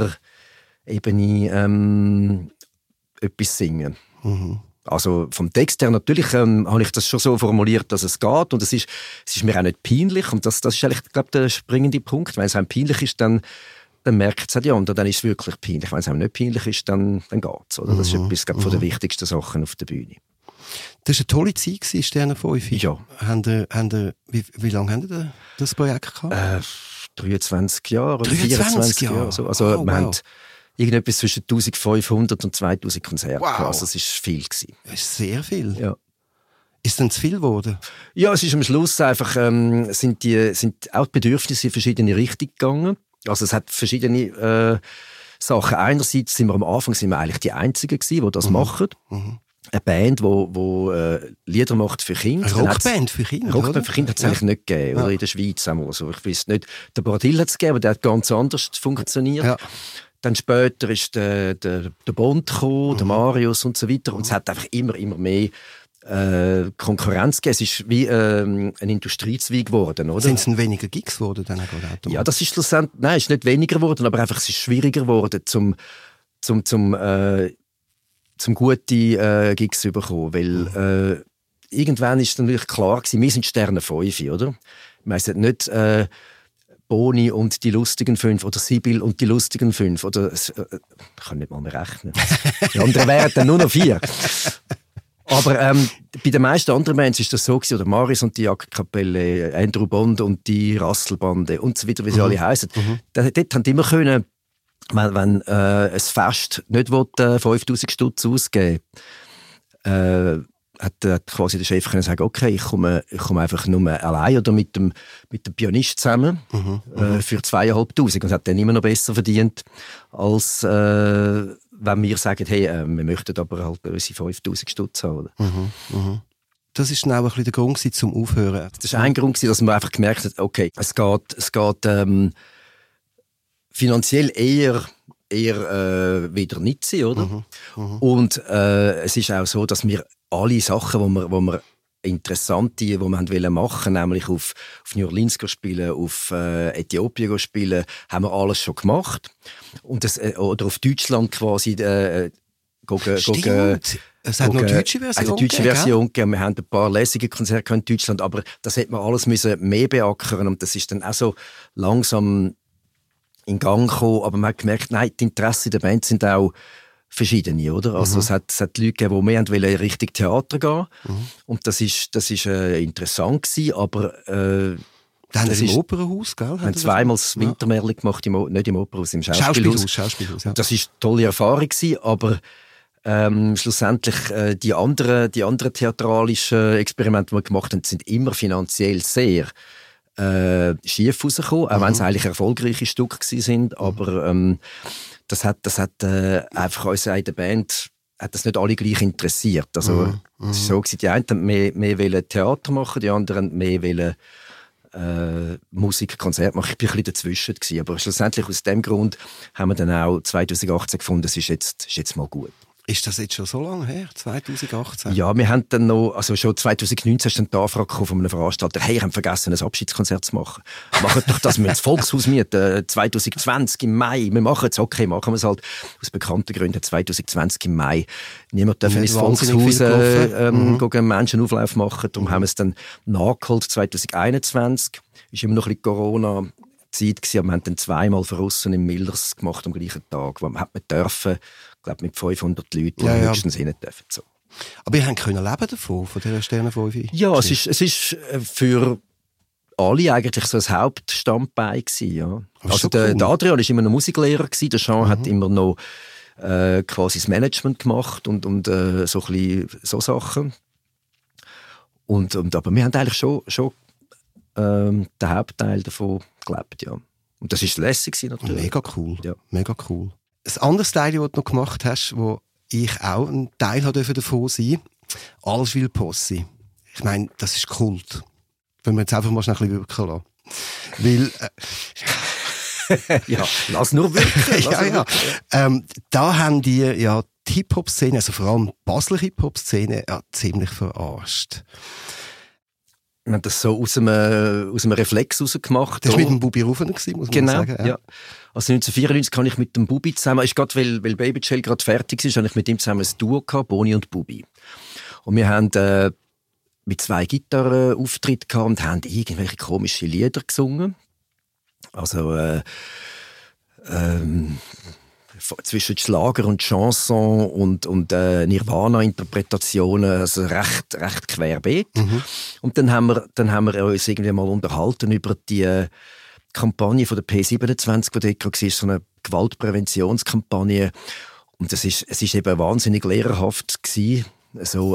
Kinderebene etwas singe. Also vom Text her natürlich habe ich das schon so formuliert, dass es geht, und es ist mir auch nicht peinlich, und das ist eigentlich, glaube ich, der springende Punkt. Wenn es einem peinlich ist, dann merkt es ja, und dann ist es wirklich peinlich. Wenn es einem nicht peinlich ist, dann geht es. Oder? Das ist etwas, glaube ich, von den wichtigsten Sachen auf der Bühne.
Das war eine tolle Zeit, Sterne 5.
Ja.
Wie lange habt ihr das Projekt gehabt?
23 Jahre oder
24
Jahre. Also wir haben irgendetwas zwischen 1500 und 2000 Konzerte. Wow. Also es war viel gewesen.
Das ist sehr viel.
Ja.
Ist es dann zu viel geworden?
Ja, es ist am Schluss einfach, sind auch die Bedürfnisse in verschiedene Richtungen gegangen. Also es hat verschiedene Sachen. Einerseits sind wir am Anfang eigentlich die Einzigen gewesen, die das machen. Eine Band, die Lieder macht für Kinder.
Eine Rockband für Kinder?
Eine Rockband für Kinder hat es eigentlich nicht gegeben, oder? In der Schweiz. Also ich weiss nicht, der Bordil hat es gegeben, aber der hat ganz anders funktioniert. Ja. Dann später ist der Bond gekommen, der Marius und so weiter. Und es hat einfach immer mehr Konkurrenz gegeben. Es ist wie ein Industriezweig geworden, oder?
Sind es denn weniger Gigs geworden dann auch?
Ja, das ist schlussendlich, nein, es ist nicht weniger geworden, aber einfach es ist schwieriger geworden, zum gute Gigs zu bekommen, weil irgendwann ist dann wirklich klar gewesen, wir sind Sterne 5, oder? Wir sind nicht Boni und die lustigen 5 oder Sibyl und die lustigen 5 oder ich kann nicht mal mehr rechnen. Die anderen wären dann nur noch 4. Aber bei den meisten anderen Bands ist das so gewesen, oder Maris und die Jagdkapelle, Andrew Bond und die Rasselbande und so weiter, wie sie alle heißen. Dort haben die immer können, wenn ein Fest nicht 5'000 Stutz ausgeben will, hat quasi der Chef können sagen, okay, ich komme einfach nur allein oder mit dem Pianist zusammen für 2'500 und hat dann immer noch besser verdient, als wenn wir sagen, hey, wir möchten aber halt unsere 5'000 Stutz haben.
Das war dann auch ein bisschen der Grund zum Aufhören.
Das war ein Grund, dass man einfach gemerkt hat, okay, es geht finanziell eher wieder nicht sein, oder? Und es ist auch so, dass wir alle Sachen, wo wir interessante, die wir machen wollten, nämlich auf New Orleans spielen, auf Äthiopien spielen, haben wir alles schon gemacht. Und oder auf Deutschland quasi
es hat noch eine deutsche Version.
Eine deutsche Version gegeben. Wir haben ein paar lässige Konzerte in Deutschland, aber das hätte man alles mehr beackern und das ist dann auch so langsam in Gang gekommen. Aber man hat gemerkt, nein, die Interessen der Band sind auch verschiedene, oder? Also es hat Leute gegeben, die mehr in Richtung Theater gehen. Und das ist interessant gewesen, aber
dann haben sie im Opernhaus, gell?
Wir haben zweimal das Wintermärchen gemacht, nicht im Opernhaus, im Schauspielhaus.
Schauspielhaus, ja.
Das war eine tolle Erfahrung gewesen, aber schlussendlich die anderen theatralischen Experimente, die wir gemacht haben, sind immer finanziell sehr schief rausgekommen, auch wenn es eigentlich erfolgreiche Stücke sind, aber das hat einfach uns in der Band hat das nicht alle gleich interessiert. Also es ist so gewesen, die einen mehr wollen Theater machen, die anderen mehr wollen Musik, Konzert machen. Ich bin ein bisschen dazwischen gewesen, aber schlussendlich aus dem Grund haben wir dann auch 2018 gefunden, es ist jetzt mal gut.
Ist das jetzt schon so lange her, 2018?
Ja, wir haben dann noch, also schon 2019 ist dann die Anfrage von einem Veranstalter, hey, ich habe vergessen, ein Abschiedskonzert zu machen. Machen doch das, wir ins Volkshaus mieten, 2020 im Mai. Wir machen es, okay, machen wir es halt aus bekannten Gründen 2020 im Mai. Niemand darf ins Volkshaus einen Menschenauflauf machen, darum haben wir es dann nachgeholt 2021. Ist immer noch ein bisschen Corona-Zeit gewesen, aber wir haben dann zweimal verrissen im Millers gemacht am gleichen Tag, wo man hat dürfen, ich glaube, mit 500 Leuten, die höchstens rein dürfen. So.
Aber ihr könnt leben davon, von dieser Sterne 5?
Ja, es ist für alle eigentlich so ein Hauptstandbein gewesen, ja. Also der Adrian war immer noch Musiklehrer gewesen, der Jean hat immer noch quasi das Management gemacht und so ein bisschen so Sachen. Aber wir haben eigentlich schon den Hauptteil davon gelebt, ja. Und das war lässig natürlich.
Mega cool,
ja.
Mega cool. Ein anderes Teil, das du noch gemacht hast, wo ich auch ein Teil davon sein durfte, Allschwil Posse. Ich meine, das ist Kult. Wenn wir jetzt einfach mal schnell ein bisschen wirken lassen. Weil,
ja, lass nur wirken.
Da haben die ja die Hip-Hop-Szene, also vor allem die Basler Hip-Hop-Szene, ziemlich verarscht.
Wir haben das so aus einem Reflex rausgemacht.
Das war mit dem Bubi Rufener, muss man sagen.
Ja. Also 1994 kann ich mit dem Bubi zusammen, ist gerade, weil Baby Jail gerade fertig ist, habe ich mit ihm zusammen ein Duo gehabt, Boni und Bubi. Und wir haben mit 2 Gitarren Auftritt gehabt und haben irgendwelche komischen Lieder gesungen. Also zwischen Schlager und Chanson und Nirvana-Interpretationen, also recht querbeet. Und dann haben wir uns irgendwie mal unterhalten über die Kampagne von der P27, die dort war, so eine Gewaltpräventionskampagne. Und es ist eben wahnsinnig lehrerhaft gewesen. So,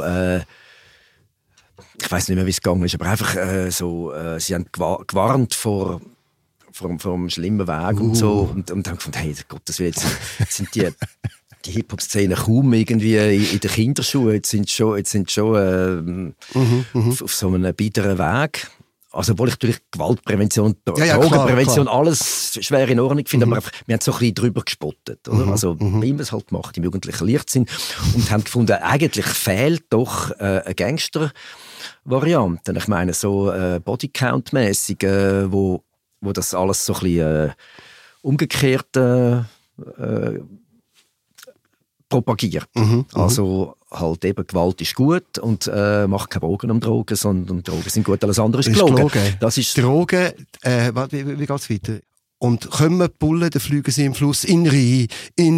ich weiss nicht mehr, wie es gegangen ist, aber einfach sie haben gewarnt vor einem schlimmen Weg und so. Und haben gefunden, hey Gott, das wird jetzt sind die Hip-Hop-Szene kaum irgendwie in den Kinderschuhen. Jetzt sind schon auf so einem bitteren Weg. Also, obwohl ich natürlich Gewaltprävention,
klar,
Drogenprävention, alles schwer in Ordnung finde, aber wir haben so ein bisschen drüber gespottet, oder? Also, wie man es halt macht, im jugendlichen Leichtsinn. Und haben gefunden, eigentlich fehlt doch eine Gangster-Variante. Ich meine, so Bodycount-mässig, wo das alles so ein bisschen umgekehrt propagiert. Also halt eben, Gewalt ist gut und macht keine Bogen um Drogen, sondern Drogen sind gut, alles andere ist gelogen.
Das ist Drogen, wie geht's weiter? Und kommen die Bullen, dann fliegen sie im Fluss in Rhein,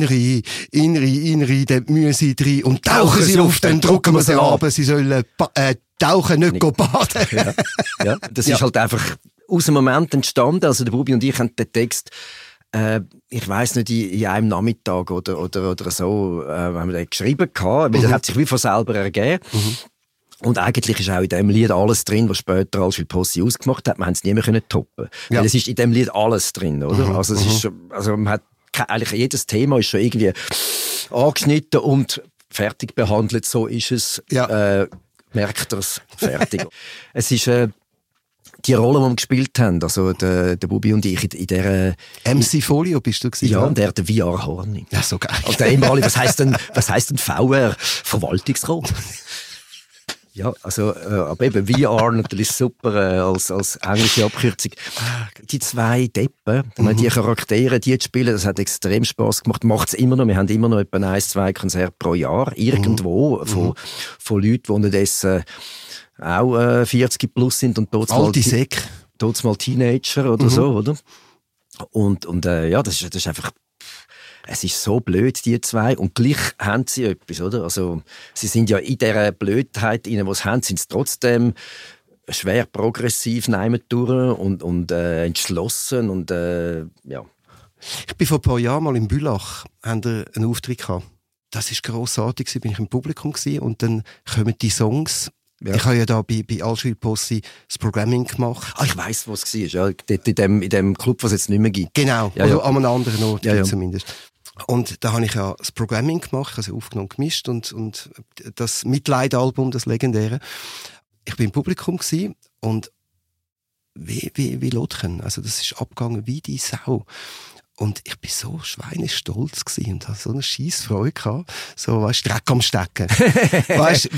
dann müssen sie rein und tauchen sie auf, dann drucken wir sie ab, sie sollen tauchen, nicht baden.
Ja, das ist halt einfach aus dem Moment entstanden. Also der Bubi und ich haben den Text ich weiss nicht, in einem Nachmittag oder so, haben wir den geschrieben gehabt, weil der hat sich wie von selber ergeben. Und eigentlich ist auch in diesem Lied alles drin, was später Alswil Posse ausgemacht hat. Wir haben es nie mehr toppen. Weil es ist in diesem Lied alles drin, oder? Also es ist schon, also man hat eigentlich jedes Thema ist schon irgendwie angeschnitten und fertig behandelt. So ist es. Merkt er es fertig. Es ist die Rolle, die wir gespielt haben, also der Bubi und ich in dieser...
MC Folio bist du gewesen?
Ja, und der VR Horning.
Ja, so geil.
Und der ehemalige, was heisst denn VR? Verwaltungsrat. Ja, also, aber eben VR natürlich super als englische Abkürzung. Die zwei Deppen, die Charaktere, die zu spielen, das hat extrem Spass gemacht. Macht es immer noch. Wir haben immer noch etwa 1-2 Konzerte pro Jahr. Irgendwo von Leuten, die unterdessen auch 40 plus sind und dort mal Teenager oder so, oder? Und ja, das ist einfach, es ist so blöd, die zwei, und gleich haben sie etwas, oder? Also, sie sind ja in dieser Blödheit, in was haben, sind sie trotzdem schwer progressiv durch und entschlossen und ja.
Ich bin vor ein paar Jahren mal in Bülach, haben wir einen Auftritt gehabt. Das war grossartig, bin ich im Publikum gewesen, und dann kommen die Songs. Ja. Ich habe ja da bei Alswil Posse das Programming gemacht.
Ich weiss, wo es war, ja. In dem Club, was es jetzt nicht mehr gibt.
Genau,
ja,
oder an einem anderen Ort zumindest. Und da habe ich ja das Programming gemacht, also aufgenommen, gemischt und das Mitleid-Album, das legendäre. Ich bin im Publikum gewesen und wie Lotchen. Also das ist abgegangen wie die Sau. Und ich bin so schweinestolz gewesen und hatte so eine scheisse Freude gehabt. So, weißt du, Dreck am Stecken. Weißt du,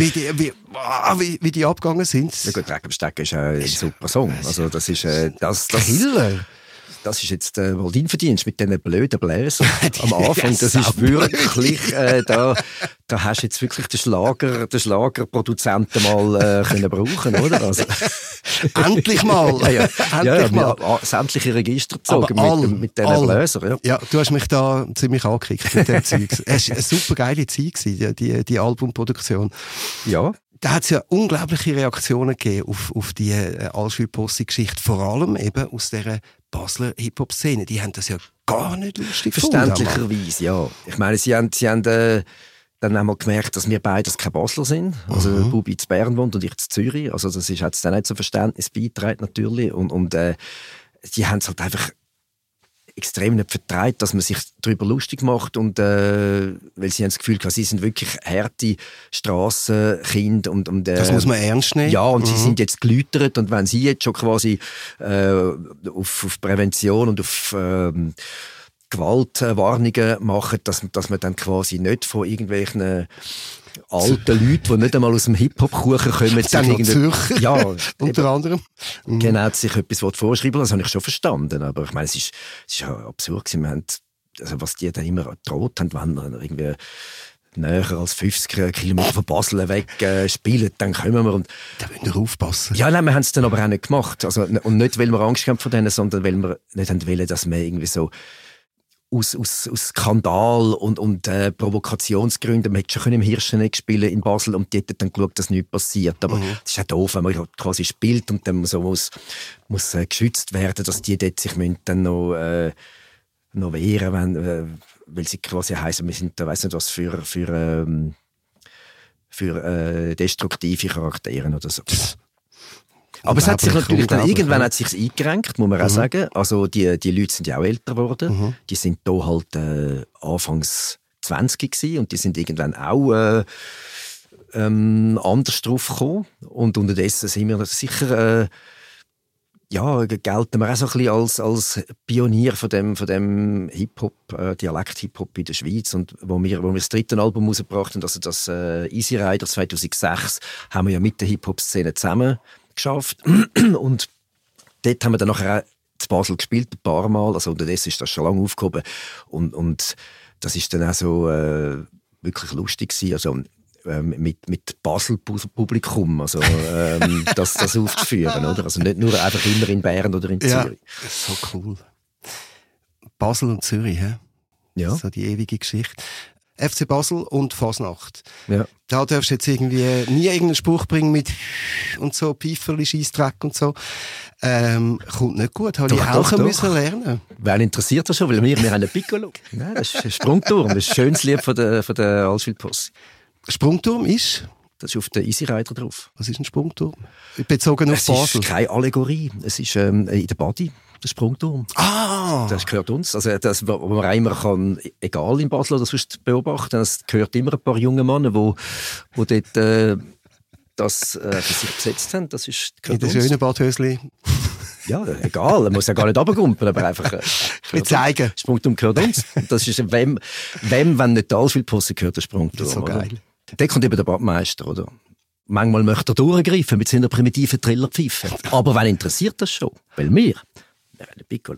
wie die abgegangen sind.
Ja gut, Dreck am Stecken ist ein super Song. Also das ist,
Killer.
Das ist jetzt wohl dein Verdienst mit diesen blöden Bläsern am Anfang. Das ist wirklich, da hast du jetzt wirklich den Schlagerproduzenten mal können brauchen, oder? Also.
Endlich mal!
Endlich mal. Sämtliche Register gezogen mit diesen Bläsern. Ja.
Ja, du hast mich da ziemlich angekickt mit dem Zeug. Es war eine super geile Zeit gewesen, die Albumproduktion.
Ja.
Da hat es ja unglaubliche Reaktionen gegeben auf die Alswil Posse-Geschichte, vor allem eben aus dieser Basler Hip-Hop-Szene. Die haben das ja gar nicht lustig gefunden.
Verständlicherweise, ja. Ich meine, sie haben dann einmal gemerkt, dass wir beides keine Basler sind. Also Bubi in Bern wohnt und ich in Zürich. Also das hat es dann nicht zum Verständnis beigetragen, natürlich. Und die haben es halt einfach extrem nicht vertreibt, dass man sich darüber lustig macht, und weil sie haben das Gefühl, sie sind wirklich harte Strassenkinder und
das muss man ernst nehmen.
Ja, und sie sind jetzt geläutert, und wenn sie jetzt schon quasi auf Prävention und auf Gewaltwarnungen machen, dass man dann quasi nicht von irgendwelchen alten Leute, die nicht einmal aus dem Hip-Hop-Kuchen kommen,
dann Zürcher,
ja,
unter anderem.
Genau, sich etwas vorschreiben, das habe ich schon verstanden. Aber ich meine, es ist ja absurd gewesen. Wir haben, also was die dann immer gedroht haben, wenn wir irgendwie näher als 50 Kilometer von Basel weg spielen, dann kommen wir. Und
da müssen wir aufpassen.
Ja, nein, wir haben es dann aber auch nicht gemacht. Also, und nicht, weil wir Angst haben vor denen, sondern weil wir nicht wollen, dass wir irgendwie so aus Skandal und Provokationsgründen. Man hätte schon im Hirscheneck spielen in Basel, und die hätten dann geschaut, dass nichts passiert. Aber es ist ja doof, wenn man quasi spielt und dann so muss geschützt werden, dass die dort sich dann noch wehren, weil sie quasi heißen, wir sind da, weiss nicht was für destruktive Charaktere oder so. Aber es hat sich natürlich dann irgendwann hat sich's eingerenkt, muss man auch sagen. Also die Leute sind ja auch älter geworden. Die sind da halt anfangs 20 gewesen, und die sind irgendwann auch anders drauf gekommen. Und unterdessen sind wir sicher ja, gelten wir auch so ein bisschen als Pionier von dem Hip-Hop, Dialekt-Hip-Hop in der Schweiz. Und wo wir das dritte Album rausgebracht haben, also das Easy Rider 2006, haben wir ja mit der Hip-Hop-Szene zusammen geschafft. Und dort haben wir dann nachher auch zu Basel gespielt, ein paar Mal. Also unterdessen ist das schon lange aufgehoben. Und das ist dann auch so wirklich lustig gewesen. Also mit Basel-Publikum, also das aufzuführen, oder? Also nicht nur einfach immer in Bern oder in Zürich.
Ja, so cool. Basel und Zürich, hä?
Ja.
So die ewige Geschichte. FC Basel und Fasnacht.
Ja.
Da darfst du jetzt irgendwie nie irgendeinen Spruch bringen mit und so, Pfeiferli, Scheissdreck und so. Kommt nicht gut, habe ich auch müssen lernen.
Wen interessiert das schon? Weil wir haben einen Piccolo. Nein, das ist ein Sprungturm, das ist ein schönes Lied von der Allschwil-Posse.
Sprungturm ist?
Das ist auf der Easy Rider drauf.
Was ist ein Sprungturm? Bezogen auf Basel?
Es ist keine Allegorie. Es ist in der Body, der Sprungturm.
Ah!
Das gehört uns. Also das, was man auch immer kann, egal in Basel oder sonst beobachten, es gehört immer ein paar junge Männer, die dort das für sich besetzt haben. Das ist,
in der schönen Badhösli.
Ja, egal, man muss ja gar nicht runterkumpeln, aber einfach
wir zeigen.
Sprungturm gehört uns. Das ist, wenn nicht die Allschwil-Posse gehört, der Sprungturm.
Das ist so geil.
Dann kommt eben der Badmeister, oder? Manchmal möchte er durchgreifen mit seiner primitiven Trillerpfeife. Aber wen interessiert das schon? Weil wir haben einen Piccolo.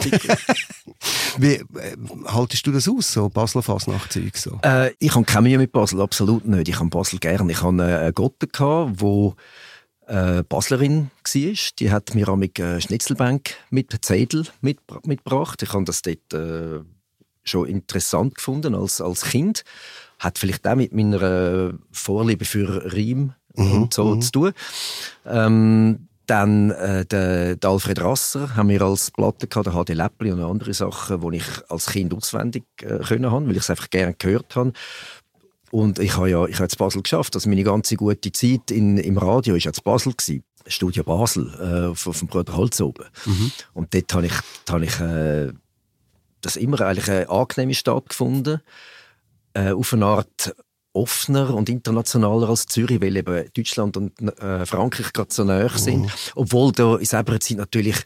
Wie haltest du das aus, so Basler Fasnacht-Zeug? So?
Ich habe keine Mühe mit Basel, absolut nicht. Ich habe Basel gern. Ich hatte eine Gotte, die Baslerin war. Die hat mir auch mit Schnitzelbank mit Zedel mitgebracht. Ich habe das dort schon interessant gefunden als Kind. Hat vielleicht auch mit meiner Vorliebe für Reim und so zu tun. Dann der Alfred Rasser haben wir als Platte gehabt, der HD Läppli und andere Sachen, die ich als Kind auswendig können habe, weil ich es einfach gerne gehört habe. Und ich habe jetzt Basel geschafft. Also meine ganze gute Zeit im Radio war ja zu Basel gewesen. Studio Basel auf dem Bruder Holz oben. Und dort habe ich das immer eigentlich eine angenehme Stadt gefunden. Auf eine Art offener und internationaler als Zürich, weil eben Deutschland und Frankreich gerade so nahe sind. Obwohl da in selber Zeit natürlich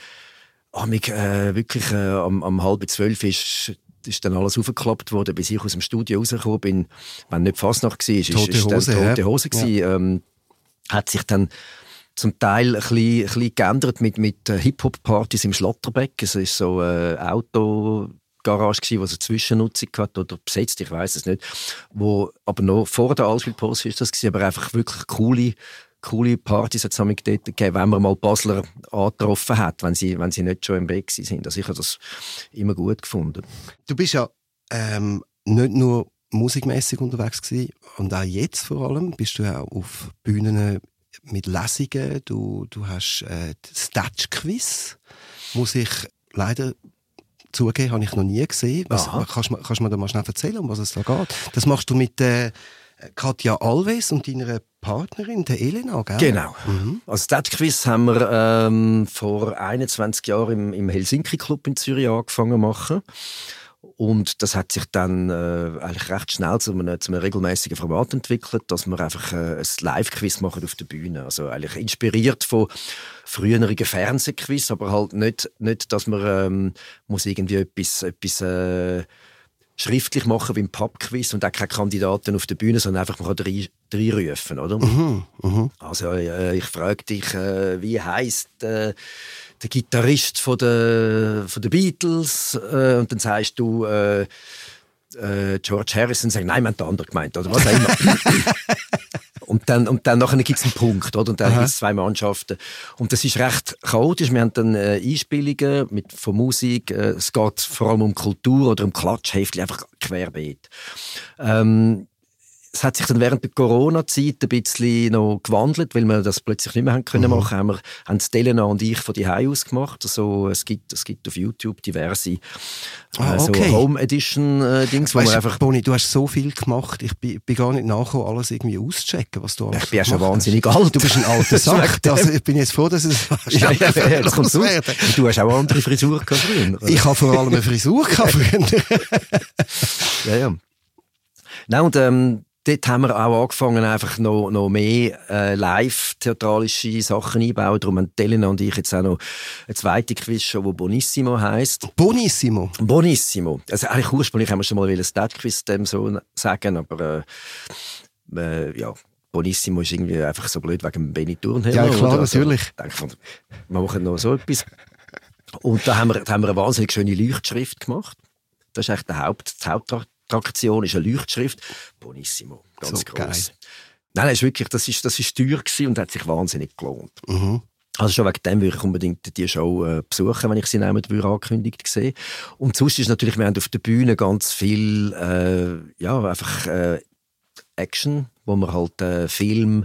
wirklich um 11:30 ist dann alles aufgeklappt worden, bis ich aus dem Studio rausgekommen bin. Wenn nicht Fasnacht war, ist dann Tote Hose gewesen. Hat sich dann zum Teil ein bisschen geändert mit Hip-Hop-Partys im Schlotterbeck. Es ist so Autogarage gsi, was eine Zwischennutzung hat oder besetzt, ich weiß es nicht. Aber noch vor der Allschwil-Posse ist das gewesen, aber einfach wirklich coole Partys hat es dort gegeben, wenn man mal Basler angetroffen hat, wenn sie nicht schon im Weg sind. Also ich habe das immer gut gefunden.
Du bist ja nicht nur musikmäßig unterwegs gewesen, und auch jetzt vor allem bist du ja auf Bühnen mit Lesungen. Du hast das Dutch-Quiz, muss ich leider zugeben, habe ich noch nie gesehen. Kannst du mir da mal schnell erzählen, um was es da geht? Das machst du mit Katja Alves und deiner Partnerin, der Elena, gell?
Genau. Also das Quiz haben wir vor 21 Jahren im Helsinki-Club in Zürich angefangen zu machen. Und das hat sich dann eigentlich recht schnell zu einem regelmäßigen Format entwickelt, dass wir einfach ein Live-Quiz machen auf der Bühne. Also eigentlich inspiriert von früheren Fernsehquiz, aber halt nicht dass man muss irgendwie etwas schriftlich machen wie im Pub-Quiz und auch keine Kandidaten auf der Bühne, sondern einfach man kann reinrufen, oder? Also ich frage dich, wie heisst der Gitarrist von den Beatles? Und dann sagst du George Harrison, sagt nein, man hat den anderen gemeint, oder was auch immer. Und dann nachher gibt es einen Punkt, oder? Und dann gibt es 2 Mannschaften. Und das ist recht chaotisch. Wir haben dann Einspielungen von Musik. Es geht vor allem um Kultur oder um Klatschheftchen, einfach querbeet. Es hat sich dann während der Corona-Zeit ein bisschen noch gewandelt, weil wir das plötzlich nicht mehr haben können machen. Haben Elena und ich von daheim aus gemacht. Also, es gibt auf YouTube diverse so Home Edition Dings, wo man einfach...
Boni, du hast so viel gemacht. Ich bin gar nicht nachgekommen, alles irgendwie auszuchecken, was du alles
Ich bin ja schon wahnsinnig alt.
Du bist ein alter Sack. Also, ich bin jetzt froh, dass es
das kommt so. Du hast auch andere Frisur gehabt früher.
Ich habe vor allem eine Frisur gehabt früher.
Ja. Nein, und dort haben wir auch angefangen, einfach noch mehr live-theatralische Sachen einzubauen. Darum haben Elena und ich jetzt auch noch eine zweite Quizshow, die Bonissimo heisst.
Bonissimo?
Bonissimo. Also eigentlich ursprünglich haben wir schon mal ein Stage-Quiz dem so sagen, aber ja, Bonissimo ist irgendwie einfach so blöd wegen Benny Thurnherr.
Ja, klar,
also,
natürlich.
Ich denke, wir machen noch so etwas. Und da haben wir eine wahnsinnig schöne Leuchtschrift gemacht. Das ist eigentlich die Hauptattraktion, ist eine Leuchtschrift. Bonissimo, ganz
so
gross.
Geil.
Nein, das ist wirklich, das ist teuer gewesen und hat sich wahnsinnig gelohnt.
Mhm.
Also schon wegen dem würde ich unbedingt die Show besuchen, wenn ich sie angekündigt sehe. Und sonst ist natürlich, wir haben auf der Bühne ganz viel Action, wo wir halt Film,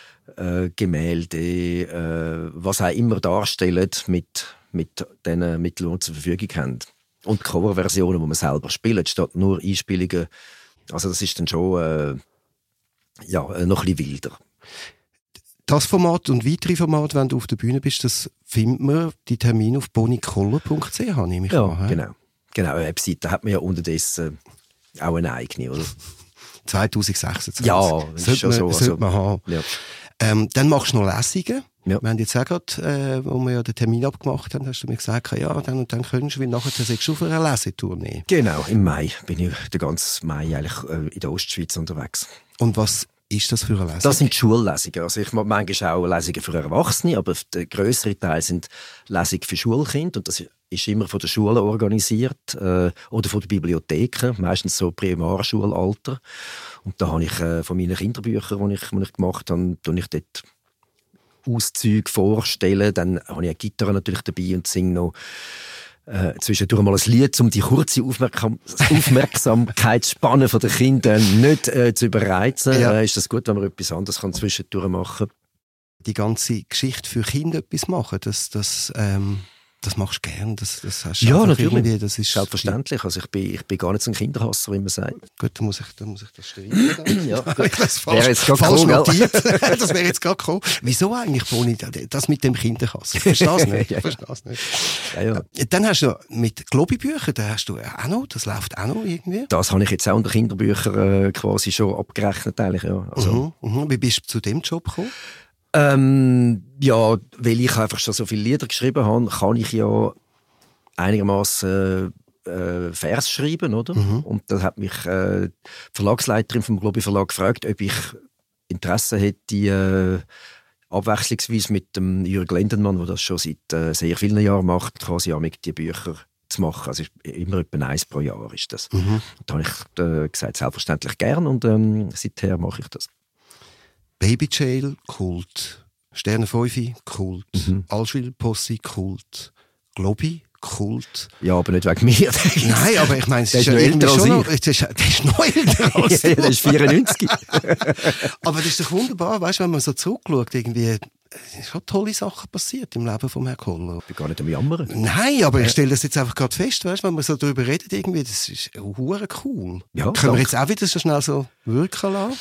Gemälde, was auch immer darstellen mit den Mitteln, die wir zur Verfügung haben. Und Coverversionen, die wir selber spielen, statt nur Einspielungen. Also das ist dann schon noch ein bisschen wilder.
Das Format und weitere Formate, wenn du auf der Bühne bist, das findet man, die Termine auf bonikoller.ch, nehme ich an.
Genau, eine Webseite hat man ja unterdessen auch eine eigene, oder?
2026.
Ja, das ist schon so.
Sollte man haben.
Ja.
Dann machst du noch Lesungen.
Ja.
Wir haben jetzt auch gerade, wo wir ja den Termin abgemacht haben, hast du mir gesagt, ja, dann und dann könntest du, weil nachher sagst du auf einer Lesetournee.
Genau, im Mai bin ich den ganzen Mai eigentlich in der Ostschweiz unterwegs.
Und was ist das für eine Lesung?
Das sind Schullesungen. Also ich mache manchmal auch Lesungen für Erwachsene, aber der grössere Teil sind Lesungen für Schulkinder und das ist immer von der Schule organisiert oder von den Bibliotheken, meistens so Primarschulalter. Und da habe ich von meinen Kinderbüchern, die ich gemacht habe, ich dort Auszüge vorstellen. Dann habe ich eine Gitarre natürlich dabei und singe noch zwischendurch mal ein Lied, um die kurze Aufmerksamkeitsspanne der Kinder nicht zu überreizen.
Ja.
Ist das gut, wenn man etwas anderes zwischendurch machen kann?
Die ganze Geschichte für Kinder etwas machen, das machst du gern. Das hast du
Ja,
einfach
natürlich.
irgendwie, das ist
Selbstverständlich. Also ich bin gar nicht so ein Kinderhasser, wie man sagt.
Gut, dann muss ich das streichen.
Ja,
Das
wäre jetzt gerade
falsch
cool, gell?
notiert. Das wäre jetzt gerade gekommen. Wieso eigentlich, Boni, das mit dem Kinderhass? Ich verstehe es nicht.
Ja. Ja.
Dann hast du noch mit Globi-Büchern, da hast du auch noch, das läuft auch noch irgendwie.
Das habe ich jetzt auch unter Kinderbüchern quasi schon abgerechnet. Eigentlich, ja. Also,
Wie bist du zu dem Job gekommen?
Ja, weil ich einfach schon so viele Lieder geschrieben habe, kann ich ja einigermaßen Vers schreiben, oder? Und da hat mich die Verlagsleiterin vom Globi Verlag gefragt, ob ich Interesse hätte, abwechslungsweise mit dem Jürg Lendenmann, der das schon seit sehr vielen Jahren macht, quasi auch mit die Bücher zu machen. Also immer etwa 1 pro Jahr ist das. Und da habe ich gesagt, selbstverständlich gern und seither mache ich das.
Baby Jail, Kult. Sterne 5, Kult. Allschwil Posse, Kult. Globi, Kult.
Ja, aber nicht wegen mir.
Nein, aber ich meine, es
Der
ist
ist noch älter als
noch, der ist noch älter als
Ja, der ist 94.
Aber das ist doch wunderbar, weißt du, wenn man so zurückschaut, irgendwie, es sind tolle Sachen passiert im Leben von Herrn Koller.
Ich bin gar nicht am Jammern.
Nein, aber ich stelle das jetzt einfach gerade fest, weißt du, wenn man so darüber redet, irgendwie, das ist hure cool.
Ja,
können wir
danke.
jetzt auch wieder so schnell so wirken lassen?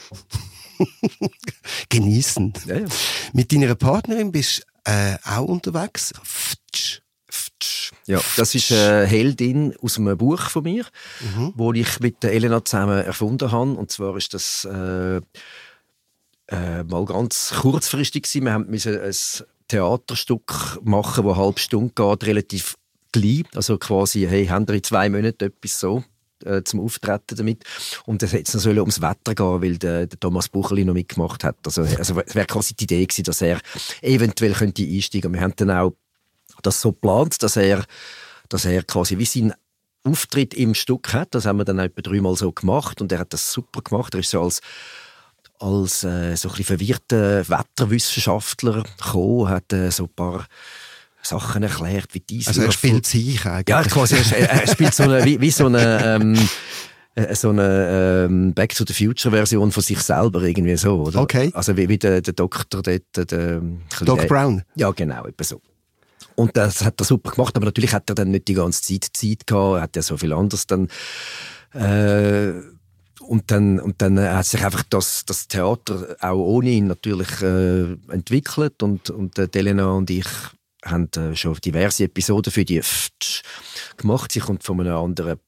Genießen.
Ja.
Mit deiner Partnerin bist du auch unterwegs.
Ja, das ist eine Heldin aus einem Buch von mir, wo ich mit der Elena zusammen erfunden habe. Und zwar ist das mal ganz kurzfristig gewesen. Wir mussten ein Theaterstück machen, das eine halbe Stunde geht, relativ gleich. Also quasi, hey, haben wir in 2 Monaten etwas so zum Auftreten damit. Und es hätte noch ums Wetter gehen, weil der Thomas Bucherli noch mitgemacht hat. Also es wäre quasi die Idee gewesen, dass er eventuell könnte einsteigen. Wir haben dann auch das so geplant, dass er quasi wie sein Auftritt im Stück hat. Das haben wir dann etwa 3-mal so gemacht und er hat das super gemacht. Er ist so als so ein bisschen verwirrter Wetterwissenschaftler gekommen, hat so ein paar Sachen erklärt, wie diese.
Also er spielt sich eigentlich.
Ja, quasi, er spielt so eine, wie so eine Back to the Future Version von sich selber irgendwie so, oder?
Okay.
Also wie der Doktor dort,
Doc Brown.
Ja, genau, etwa so. Und das hat er super gemacht, aber natürlich hat er dann nicht die ganze Zeit gehabt, er hat ja so viel anderes dann und dann hat sich einfach das Theater auch ohne ihn natürlich entwickelt und Elena und ich haben schon diverse Episoden für die gemacht. Sie kommt von einem anderen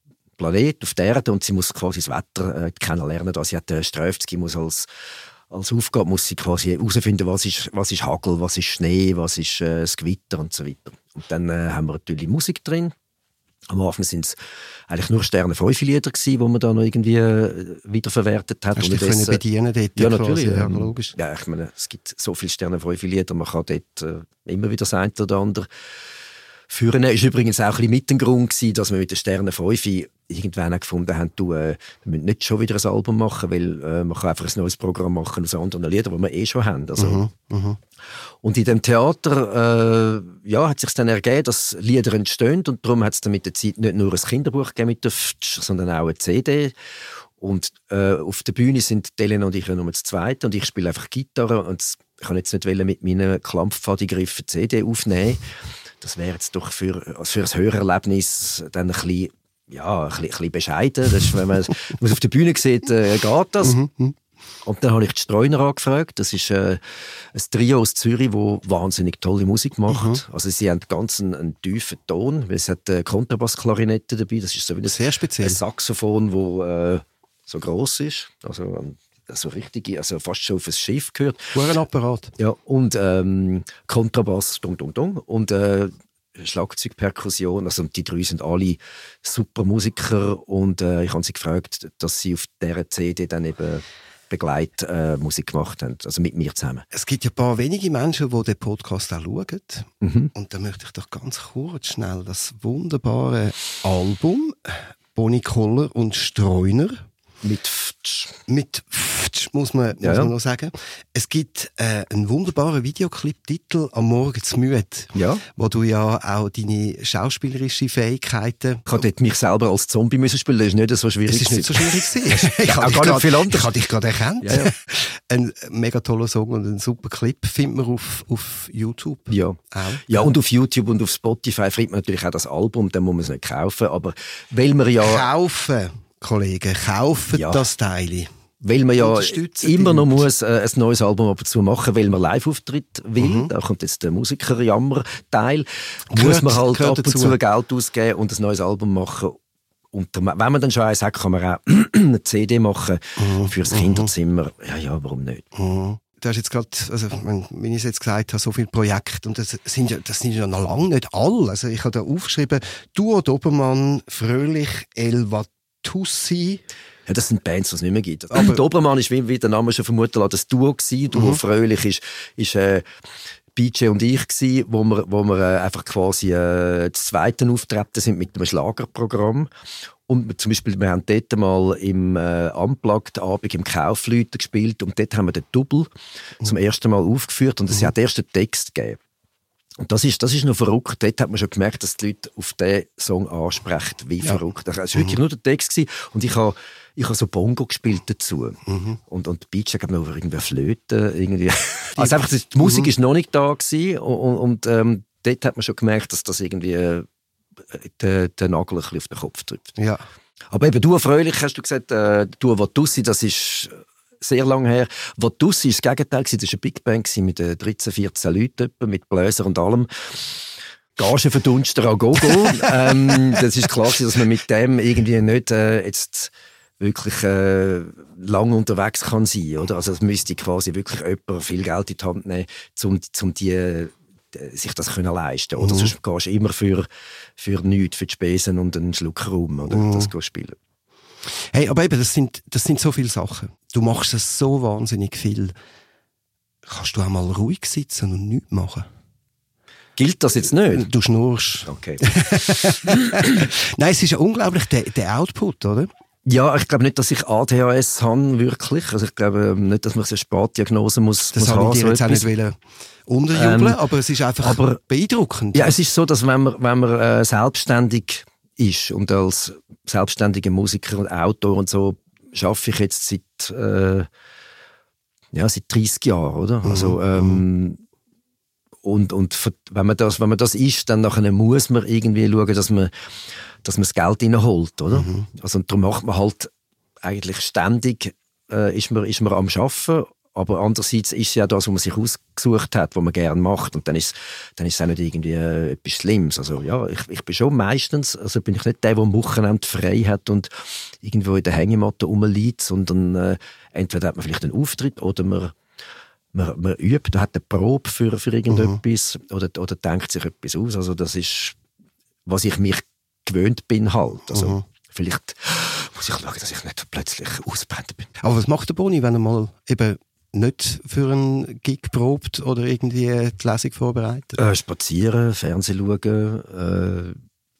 Planet auf der Erde und sie muss quasi das Wetter kennenlernen. Also sie hat Strefzki muss als Aufgabe muss sie quasi herausfinden, was ist Hagel, was ist Schnee, was ist das Gewitter und so weiter. Und dann haben wir natürlich Musik drin. Am Anfang waren es eigentlich nur Sterne-5-Lieder, die man da noch irgendwie wiederverwertet hat.
Hast du dich bedienen dort?
Ja, natürlich.
Ja, logisch.
Ja, ich meine, es gibt so viele Sterne-5-Lieder, man kann dort immer wieder das eine oder andere führen. Das war übrigens auch ein bisschen mit dem Grund gewesen, dass wir mit den Sterne-5 irgendwann gefunden haben, wir müssen nicht schon wieder ein Album machen, weil man kann einfach ein neues Programm machen aus anderen Liedern, die wir schon haben. Also, Und in dem Theater hat es sich dann ergeben, dass Lieder entstehen und darum hat es dann mit der Zeit nicht nur ein Kinderbuch gegeben mit der FTsch, sondern auch eine CD. Und auf der Bühne sind Elena und ich nur das Zweite und ich spiele einfach Gitarre und ich kann jetzt nicht mit meinen Klampffadigriffen CD aufnehmen. Das wäre jetzt doch für ein Hörerlebnis dann ein bisschen bescheiden. Das ist, wenn man es auf der Bühne sieht, geht das. Und dann habe ich die Streuner angefragt. Das ist ein Trio aus Zürich, das wahnsinnig tolle Musik macht. Also sie haben ganz einen tiefen Ton, weil es hat eine Kontrabassklarinette dabei. Das ist so wie
sehr speziell.
Ein Saxophon, das so gross ist. Also richtig, also fast schon auf ein Schiff gehört.
Ein Apparat.
Ja, und Kontrabass, dong, dong, dong. Und Schlagzeug, Perkussion. Also die drei sind alle super Musiker. Und ich habe sie gefragt, dass sie auf dieser CD dann eben Begleitmusik gemacht haben. Also mit mir zusammen.
Es gibt ja ein paar wenige Menschen, die den Podcast auch schauen. Und da möchte ich doch ganz kurz schnell das wunderbare Album Bonnie Koller und Streuner mit Ftsch, muss man noch sagen. Es gibt einen wunderbaren Videoclip-Titel «Am Morgen zu müde», wo du ja auch deine schauspielerischen Fähigkeiten...
Ich habe dort mich selber als Zombie müssen spielen, das ist nicht so schwierig.
Es ist nicht so schwierig. Ich habe dich gerade erkannt. Ja. Ein mega toller Song und ein super Clip findet man auf YouTube.
Ja. Auch. Ja, und auf YouTube und auf Spotify findet man natürlich auch das Album, dann muss man es nicht kaufen, aber weil wir ja...
Kollegen, kaufen das Teil.
Weil man ja immer noch muss ein neues Album ab und zu machen, weil man Live-Auftritt will. Da kommt jetzt der Musiker-Jammer-Teil. Muss man halt ab und zu Geld ausgeben und ein neues Album machen. Und wenn man dann schon eins hat, kann man auch eine CD machen fürs Kinderzimmer. Ja, warum nicht?
Du hast jetzt gerade, also, wenn ich es jetzt gesagt habe, so viele Projekte, und das sind ja noch lange nicht alle. Also ich habe da aufgeschrieben, Duo Dobermann, Fröhlich, Elva Tussi.
Ja, das sind Bands, die es nicht mehr gibt. Aber Dobermann ist, wie der Name schon vermuten lässt, das Duo gewesen. Duo Fröhlich ist BJ und ich gewesen, wo wir einfach quasi das zweite auftreten sind mit einem Schlagerprogramm. Und zum Beispiel, wir haben dort mal im Unplugged-Abend im Kaufleuten gespielt und dort haben wir den Double zum ersten Mal aufgeführt und es hat erst einen Text gegeben. Und das ist noch verrückt. Dort hat man schon gemerkt, dass die Leute auf diesen Song ansprechen, wie verrückt. Das war wirklich nur der Text gewesen. Und ich habe so Bongo gespielt dazu. Und die Beats haben noch irgendwie Flöte. Irgendwie. Also einfach, die Musik ist noch nicht da gewesen. Und dort hat man schon gemerkt, dass das irgendwie den Nagel ein bisschen auf den Kopf trifft.
Ja.
Aber eben, du Fröhlich, hast du gesagt, du Watussi, das ist sehr lange her. Watussi war das Gegenteil. Das war eine Big Band mit 13, 14 Leuten, mit Bläser und allem. Gageverdunster an Gogo. Das ist klar, dass man mit dem irgendwie nicht jetzt wirklich lange unterwegs kann sein, oder? Also es müsste quasi wirklich jemand viel Geld in die Hand nehmen, um sich das können leisten, oder? Sonst gehst du immer für nichts, für die Spesen und einen Schluck Rum, oder? Das spielen.
Hey, aber eben, das sind so viele Sachen. Du machst es so wahnsinnig viel. Kannst du auch mal ruhig sitzen und nichts machen?
Gilt das jetzt nicht?
Du schnurrst.
Okay.
Nein, es ist ja unglaublich, der Output, oder?
Ja, ich glaube nicht, dass ich ADHS habe, wirklich. Also ich glaube nicht, dass man so eine Spätdiagnose muss
das
haben.
Das habe ich dir jetzt auch nicht unterjubeln, aber es ist einfach beeindruckend.
Ja, es ist so, dass wenn man selbstständig ist und als selbstständiger Musiker und Autor und so arbeite ich jetzt seit 30 Jahren, oder? Also, und wenn man das ist, dann nachher muss man irgendwie schauen, dass man das Geld reinholt, oder? Also, und darum macht man halt eigentlich ständig, ist man am Arbeiten Aber andererseits ist es ja das, was man sich ausgesucht hat, was man gerne macht. Und dann ist es auch nicht irgendwie etwas Schlimmes. Also ja, ich bin schon meistens, also bin ich nicht der am Wochenende frei hat und irgendwo in der Hängematte rumliegt, sondern entweder hat man vielleicht einen Auftritt oder man übt, hat eine Probe für irgendetwas oder denkt sich etwas aus. Also das ist, was ich mich gewöhnt bin halt. Also vielleicht muss ich schauen, dass ich nicht plötzlich ausgebrannt bin.
Aber was macht der Boni, wenn er mal eben nicht für einen Gig probt oder irgendwie die Lesung vorbereitet?
Spazieren, Fernsehen schauen,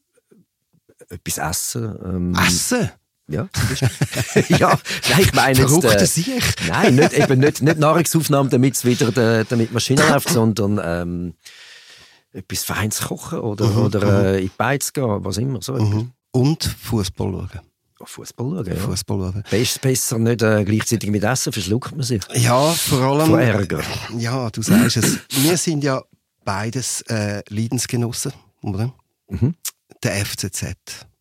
etwas essen.
Essen?
Ja, zum Beispiel. Ja, nein, ich meine jetzt...
Verrückte Sicht.
Nein, nicht Nahrungsaufnahme, damit die Maschine läuft, sondern etwas Feines kochen oder in die Beiz gehen, was immer. So etwas.
Und Fußball schauen.
Fußball schauen, ja.
Fußball schauen.
Besser nicht gleichzeitig mit Essen, verschluckt man sich.
Ja, vor allem...
Von Ärger.
Ja, du sagst es. Wir sind ja beides Leidensgenossen, oder? Der FCZ.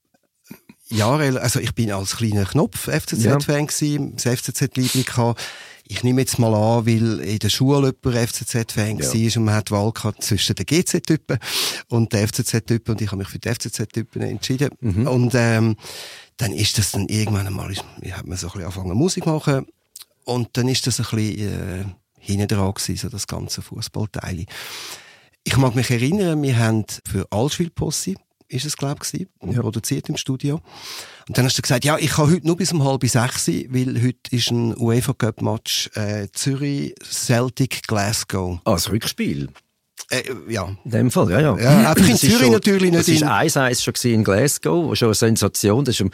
Jahre, also ich bin als kleiner Knopf FCZ-Fan gewesen, das FCZ-Liebling gehabt. Ich nehme jetzt mal an, weil in der Schule jemand FCZ-Fan war und man hat die Wahl gehabt zwischen den GZ-Typen und den FCZ-Typen und ich habe mich für die FCZ-Typen entschieden. Und dann ist das dann irgendwann einmal, hat man so ein bisschen angefangen Musik machen und dann ist das ein bisschen hinten dran gewesen, so das ganze Fußballteil. Ich mag mich erinnern, wir haben für Allschwil-Posse ist es, glaube ich, produziert im Studio. Und dann hast du gesagt, ja, ich kann heute nur bis um 5:30, weil heute ist ein UEFA-Cup-Match Zürich, Celtic, Glasgow.
Das Rückspiel?
Ja.
In dem Fall, ja.
Einfach in Zürich schon, natürlich nicht.
Das war 1-1 schon in Glasgow, was schon eine Sensation. Das ist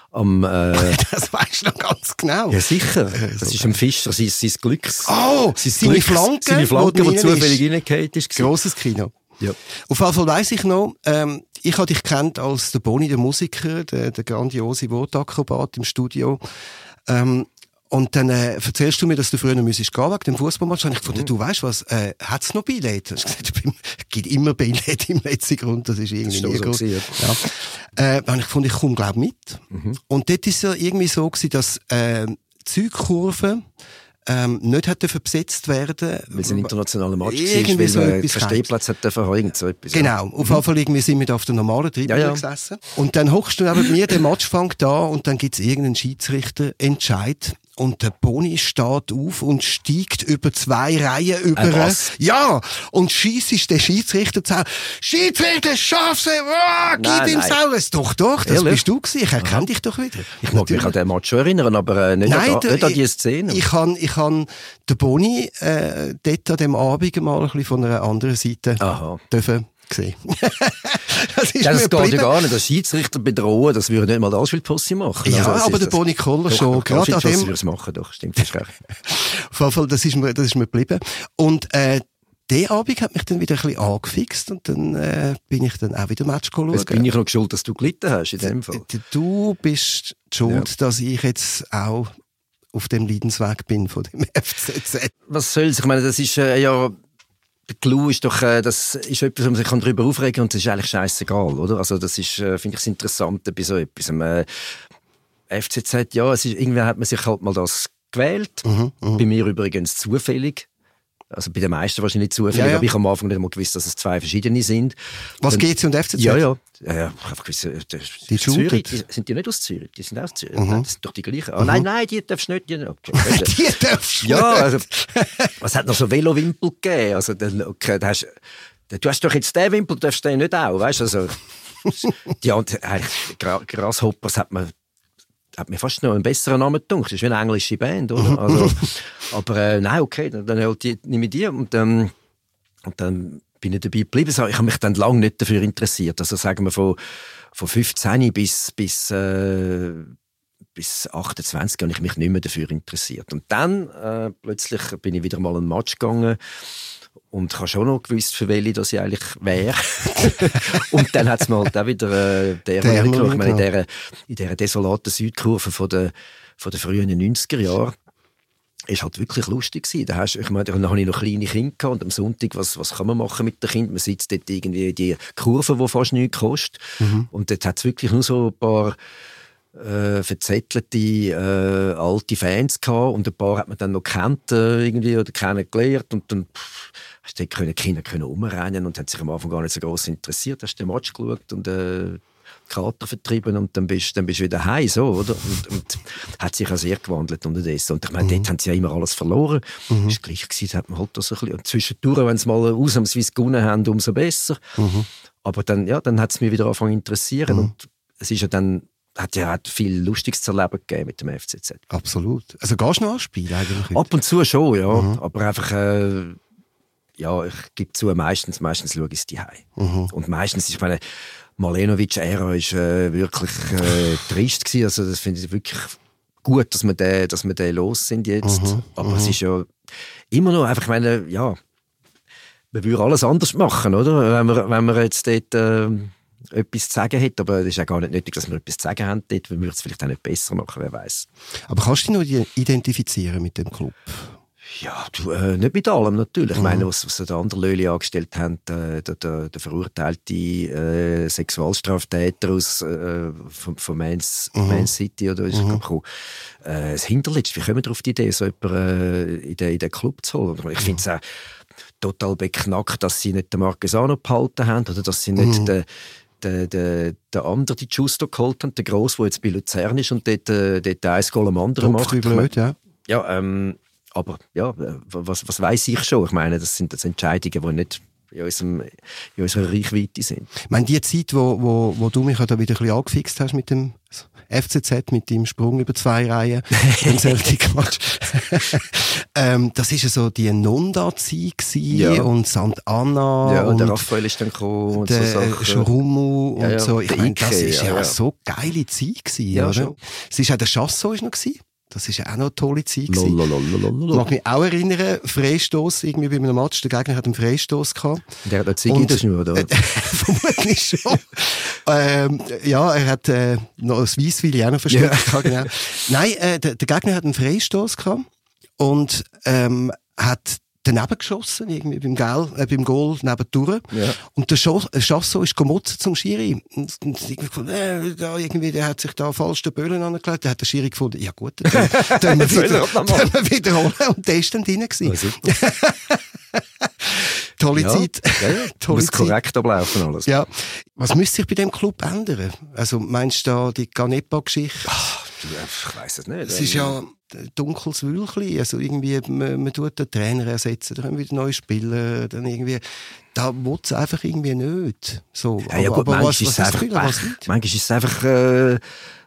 das weisst du noch ganz genau.
Ja, sicher. Das ist am Fischer sein Glücks...
Seine Flanke,
die zufällig reingefallen ist.
Grosses Kino.
Ja.
Auf jeden Fall weiss ich noch, ich habe dich kennt als der Boni, der Musiker, der grandiose Wortakrobat im Studio. Und dann erzählst du mir, dass du früher gehen musst wegen dem Fußballmatch. Und ich gefunden, du weißt was, hat es noch Billett? Ich habe gesagt, es gibt immer Billett im letzten Grund, das ist irgendwie nie gut. Ja. Dann habe ich gefunden, ich komme glaube mit. Und dort war es ja irgendwie so gewesen, dass Zeugkurve nicht hat besetzt werden.
Weil es ein internationaler Match
war,
weil
so
der Stehplatz hat irgend so etwas.
Genau, auf jeden Fall irgendwie sind wir auf der normalen Tribüne gesessen. Und dann hockst du neben mir, der Match fängt an und dann gibt es irgendeinen Schiedsrichterentscheid. Und der Boni steht auf und steigt über 2 Reihen über. Ja! Und schiesst den Schiedsrichter zu. Schiedsrichter, schaff's! Gib ihm Saures! Doch, das
ehrlich?
Bist du gewesen. Ich erkenne dich doch wieder.
Ich mag mich an den Match schon erinnern, aber nicht an die Szene. Ich
han den Boni dort an dem Abend mal ein bisschen von einer anderen Seite dürfen gesehen.
Das geht ja gar nicht. Der Schiedsrichter bedrohen, das würde nicht mal das Posse machen.
Ja, also aber der Boni Koller schon.
Gerade an dem würde es machen, doch, stimmt, das ist recht.
Auf jeden Fall, das ist mir geblieben. Und der Abend hat mich dann wieder ein bisschen angefixt und dann bin ich dann auch wieder Match schauen.
Jetzt bin ich noch schuld, dass du gelitten hast in dem Fall.
Du bist schuld, dass ich jetzt auch auf dem Leidensweg bin von dem FCZ.
Was soll's? Ich meine, das ist ja... Der Clou ist doch, das ist etwas, wo man sich darüber aufregen kann und das ist eigentlich scheissegal, oder? Also das ist, finde ich, das Interessante bei so etwas. FCZ, ja, es ist, irgendwie hat man sich halt mal das gewählt. Bei mir übrigens zufällig. Also bei den meisten wahrscheinlich zufällig, aber ich habe am Anfang nicht mal gewusst, dass es 2 verschiedene sind.
Was, GC und FCZ?
Ja. Ich habe gewusst,
die
Zürich, sind die nicht aus Zürich? Die sind aus Zürich. Das sind doch die gleichen. Nein, die darfst du nicht. Die
darfst du
ja, also, es hat noch so Velowimpel gegeben. Also, du hast doch jetzt den Wimpel, darfst du den nicht auch, weißt du? Also, Grasshoppers hat mir fast noch einen besseren Namen gedacht. Das ist wie eine englische Band, oder? Also, aber nein, okay, dann nehme ich die und dann bin ich dabei geblieben. Ich habe mich dann lange nicht dafür interessiert. Also sagen wir von 15 bis 28 habe ich mich nicht mehr dafür interessiert. Und dann plötzlich bin ich wieder mal einen Match gegangen und ich habe schon noch gewusst, für welche das ich eigentlich wäre. Und dann hat es mir halt auch wieder in dieser desolaten Südkurve von den frühen 90er Jahren ist halt wirklich lustig gewesen. Da habe ich noch kleine Kinder gehabt und am Sonntag, was kann man machen mit den Kindern? Man sitzt dort irgendwie in die Kurve, die fast nichts kostet. Und dort hat es wirklich nur so ein paar verzettelte alte Fans gehabt und ein paar hat man dann noch gekannt irgendwie oder kennengelernt und dann hast du die Kinder rumrennen und haben sich am Anfang gar nicht so gross interessiert. Hast du den Match geschaut und Kater vertrieben und dann bist du wieder heim, so, oder? Und hat sich auch sehr gewandelt unterdessen. Und ich meine, dort haben sie ja immer alles verloren. Das war gleich gewesen, hat man halt das so ein bisschen. Und zwischendurch, wenn sie mal ausnahmsweise gewonnen haben, umso besser. Aber dann, ja, dann hat es mich wieder angefangen zu interessieren. Und es ist ja dann, hat viel Lustiges zu erleben gegeben mit dem FCZ.
Absolut. Also gehst du noch an Spiele eigentlich?
Ab und zu schon, ja. Aber einfach, ja, ich gebe zu, meistens schaue ich es daheim. Und meistens, ich meine, Malenovic-Ära war wirklich trist gewesen. Also das finde ich wirklich gut, dass wir den los sind jetzt. Aber es ist ja immer noch einfach, ich meine, ja, man würde alles anders machen, oder? Wenn wir jetzt dort etwas zu sagen hätten. Aber es ist ja gar nicht nötig, dass wir etwas zu sagen haben dort. Wir würden es vielleicht auch nicht besser machen, wer weiß.
Aber kannst du dich noch identifizieren mit dem Club?
Ja, nicht mit allem natürlich. Ich meine, was der andere Löli angestellt haben, der verurteilte Sexualstraftäter aus von Man City oder ist gekommen. Das Hinterletzte, wie kommen wir auf die Idee, so jemanden in den Club zu holen? Ich finde es auch total beknackt, dass sie nicht den Marquesano behalten haben oder dass sie nicht den anderen, die Giusto geholt haben, der Gross, der jetzt bei Luzern ist und dort ein Goal am anderen macht.
Blöd, ja.
Ja, aber ja, was weiss ich schon? Ich meine, das sind Entscheidungen, die nicht in unserer Reichweite sind.
Ich meine, die Zeit, wo du mich da wieder ein bisschen angefixt hast mit dem FCZ, mit dem Sprung über 2 Reihen im Celtic-Match. Das war ja so die Nonda-Zeit und St. Anna.
Ja, und der Raphael ist dann gekommen. Und
der
so
Schorumu und so. Ich meine,
Ike,
das war ja so geile Zeit gewesen,
ja,
oder?
schon.
Es ist auch der Chassot noch gewesen. Das war ja auch noch eine tolle Zeit. Ich
Lalalala.
mag mich auch erinnern, Freistoss, irgendwie bei einem Match, der Gegner hat einen Freistoss gehabt.
Der hat eine Ziege in der Schnur, oder?
Vermutlich schon. Ja, er hat noch ein Weissweile auch noch versteckt. Ja. Genau. Nein, der Gegner hat einen Freistoss gehabt und hat daneben geschossen, irgendwie beim Goal nebendurch. Ja. Und der Chassot ist gemotzen zum Schiri. Und irgendwie, der hat sich da falsch den Böllen angelegt. Der hat der Schiri gefunden, ja gut, dann wir wiederholen. Und der ist dann drin gewesen. Tolle Zeit.
Ja.
Tolle
muss
Zeit.
Korrekt ablaufen alles.
Ja. Was müsste sich bei dem Club ändern? Also meinst du da die Ganepa-Geschichte?
Ich weiss es nicht.
Es ist ja ein dunkles Wülchli. Also irgendwie, man tut den Trainer ersetzen, dann kommen wieder neue Spieler, dann irgendwie, da will es einfach irgendwie nicht. So.
Ja, gut, manchmal ist es einfach manchmal ist es einfach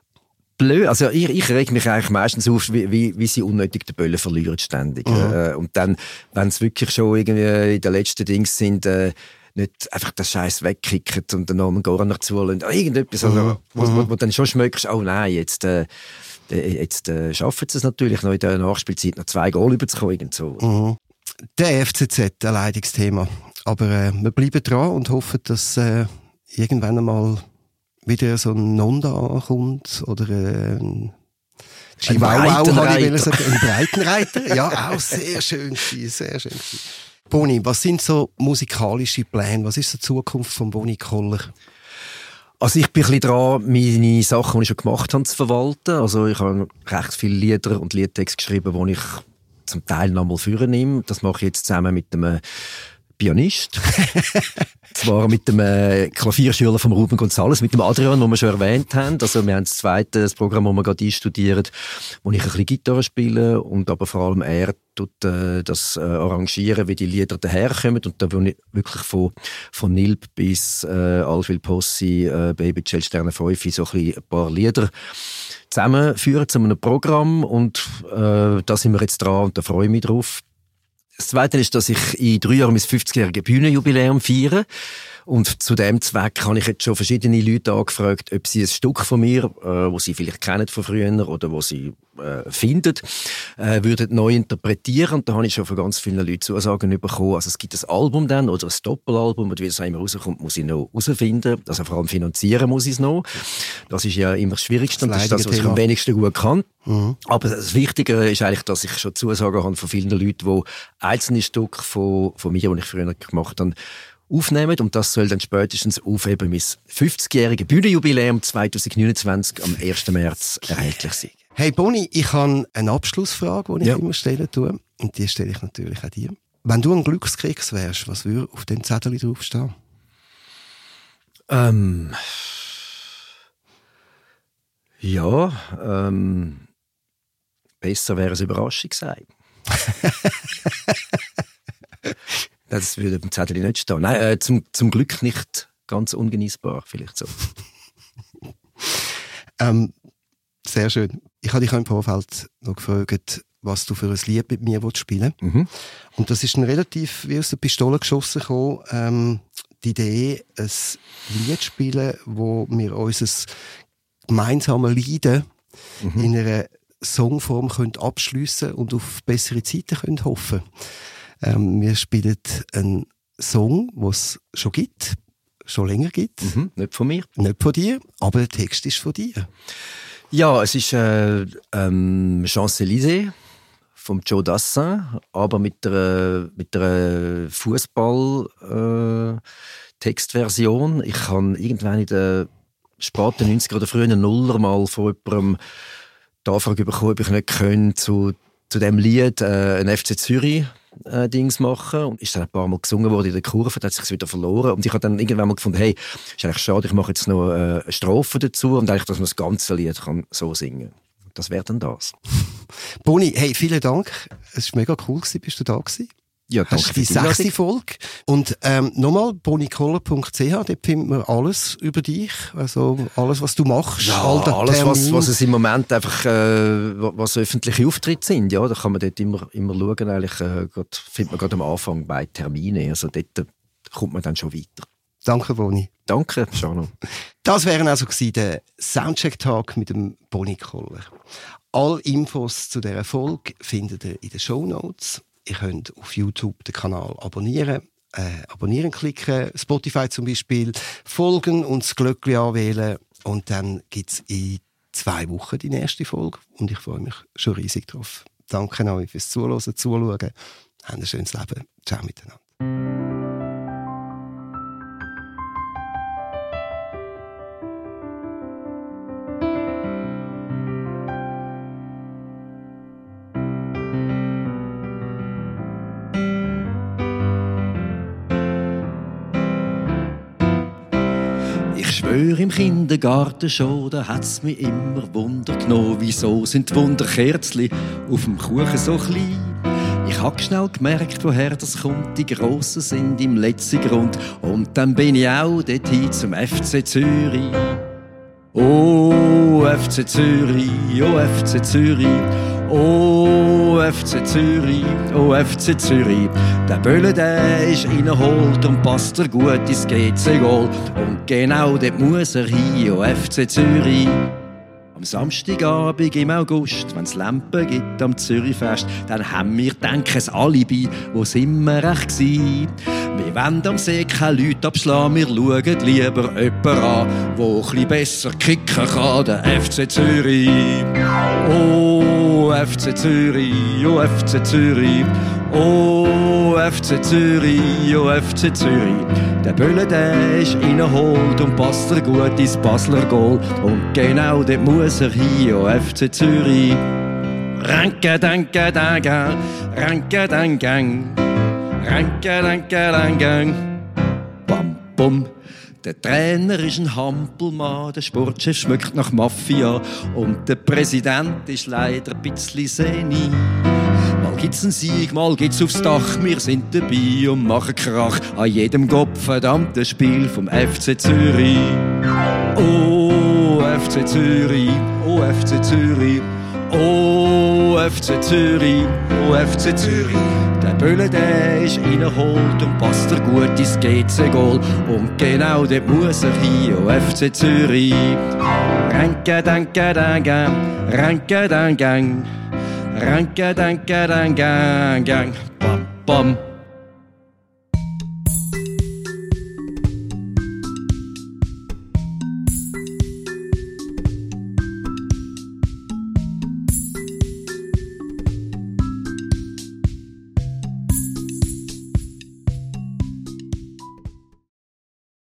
blöd. Also ich reg mich eigentlich meistens auf, wie sie unnötig den Böllen verlieren ständig. Und dann, wenn es wirklich schon irgendwie in den letzten Dings sind, nicht einfach den Scheiß wegkicken und den Namen gar nicht zuholen. Irgendetwas, also, wo dann schon schmeckst, oh nein, jetzt schaffen sie es natürlich noch in der Nachspielzeit noch 2 Goal überzukommen. So.
Der FCZ, ein Leidungsthema. Aber wir bleiben dran und hoffen, dass irgendwann einmal wieder so ein Nonda kommt oder ein
Breitenreiter.
Ein Breitenreiter. Ja, auch sehr schön gewesen, sehr schön gewesen. Boni, was sind so musikalische Pläne? Was ist die Zukunft von Boni Koller?
Also ich bin ein bisschen dran, meine Sachen, die ich schon gemacht habe, zu verwalten. Also ich habe recht viele Lieder und Liedtexte geschrieben, die ich zum Teil nochmal vornehme. Das mache ich jetzt zusammen mit einem Pianist. Zwar mit dem Klavierschüler von Ruben González, mit dem Adrian, den wir schon erwähnt haben. Also wir haben das Programm, das wir gerade einstudieren, wo ich ein bisschen Gitarre spiele und aber vor allem er tut das arrangieren, wie die Lieder daherkommen. Und da will ich wirklich von Nilb bis Alfil Posse, Baby Cell Sterne 5, so ein paar Lieder zusammenführen zu einem Programm. Und da sind wir jetzt dran und da freue ich mich drauf. Das Zweite ist, dass ich in 3 Jahren mein 50-jähriges Bühnenjubiläum feiere. Und zu dem Zweck habe ich jetzt schon verschiedene Leute angefragt, ob sie ein Stück von mir, das sie vielleicht kennen von früher oder wo sie finden, würden neu interpretieren. Und da habe ich schon von ganz vielen Leuten Zusagen bekommen. Also es gibt ein Album dann oder ein Doppelalbum, und wie es immer rauskommt, muss ich noch herausfinden. Also vor allem finanzieren muss ich es noch. Das ist ja immer das Schwierigste und das ist das, was ich am wenigsten gut kann. Aber das Wichtige ist eigentlich, dass ich schon Zusagen habe von vielen Leuten, die einzelne Stücke von mir, die ich früher gemacht habe, aufnehmen. Und das soll dann spätestens auf eben mein 50-jährige Bühnenjubiläum 2029 am 1. März erhältlich sein.
Hey Boni, ich habe eine Abschlussfrage, die ich immer stellen tue. Und die stelle ich natürlich auch dir. Wenn du ein Glückskeks wärst, was würde auf dem Zettel draufstehen?
Besser wäre es Überraschung sein. Das würde im Zettel nicht stehen. Nein, zum Glück nicht ganz ungenießbar, vielleicht so.
Sehr schön. Ich habe dich im Vorfeld noch gefragt, was du für ein Lied mit mir spielen willst.
Mhm.
Und das ist relativ wie aus der Pistole geschossen gekommen. Die Idee, ein Lied zu spielen, wo wir unser gemeinsames Leiden in einer Songform abschliessen und auf bessere Zeiten können hoffen. Wir spielen einen Song, den es schon gibt, schon länger gibt.
Mhm. Nicht von mir.
Nicht von dir, aber der Text ist von dir.
Ja, es ist Champs-Élysées vom Joe Dassin, aber mit einer Fußball-Textversion. Ich habe irgendwann in den späten 90er oder frühen Nuller mal von jemandem die Anfrage bekommen, ob ich nicht könnte zu diesem Lied ein FC Zürich Dings machen. Und ist dann ein paar Mal gesungen worden in der Kurve, dann hat sich wieder verloren. Und ich habe dann irgendwann mal gefunden, hey, ist eigentlich schade, ich mache jetzt noch eine Strophe dazu und eigentlich, dass man das ganze Lied kann so singen kann. Das wäre dann das.
Boni, hey, vielen Dank. Es war mega cool, bist du da gewesen?
Ja, danke.
Hast die 6. Folge. Und nochmal, bonikoller.ch, dort findet man alles über dich. Also alles, was du machst.
Ja, alles, was es im Moment einfach, was öffentliche Auftritte sind. Ja, da kann man dort immer schauen. Eigentlich findet man gerade am Anfang bei Terminen. Also dort kommt man dann schon weiter.
Danke, Boni.
Danke, Shano.
Das wären also der Soundcheck-Tag mit dem Boni Koller. Alle Infos zu dieser Folge findet ihr in den Shownotes. Ihr könnt auf YouTube den Kanal abonnieren klicken, Spotify zum Beispiel, folgen und das Glöckchen anwählen. Und dann gibt es in 2 Wochen die nächste Folge. Und ich freue mich schon riesig drauf. Danke euch fürs Zuhören, Zuschauen. Habt ein schönes Leben. Ciao miteinander.
Im Kindergarten schon, da hat's mich immer Wunder genommen, wieso sind die Wunderkerzli auf dem Kuchen so klein? Ich hab schnell gemerkt, woher das kommt, die Grossen sind im letzten Grund. Und dann bin ich auch dorthin zum FC Zürich. Oh, FC Zürich, oh, FC Zürich. Oh, FC Zürich, oh, FC Zürich. Der Bölle, der ist reinholt und passt er gut ins GC-Goal. Und genau dort muss er hin, oh, FC Zürich. Am Samstagabend im August, wenn's Lampen gibt am Zürichfest, dann haben wir, denke ein Alibi, wo sind wir recht gsi? Wir wollen am See keine Leute abschlagen, wir schauen lieber jemanden an, wo ein bisschen besser kicken kann, der FC Zürich. Oh, FC Zürich, oh, FC Zürich. Oh, FC Zürich, oh, FC Zürich. Der Bölle, der ist reinholt und passt er gut ins Basler Goal. Und genau dort muss er hin, oh, FC Zürich. Ranke, danke, danke, ranke, danke, ranke, danke, danke. Bam, bum. Der Trainer ist ein Hampelmann, der Sportchef schmeckt nach Mafia und der Präsident ist leider ein bisschen senil. Mal gibt's einen Sieg, mal geht's aufs Dach, wir sind dabei und machen Krach an jedem gottverdammten Spiel vom FC Zürich. Oh, FC Zürich, oh, FC Zürich. Oh, FC Zürich, oh, FC Zürich. Der Bölle, der ist reinholt und passt er gut ins GC-Goal. Und genau dort muss er hin, oh, FC Zürich. Ranke, danke, danke, ranke, danke, ranke, danke, danke, bam, bam.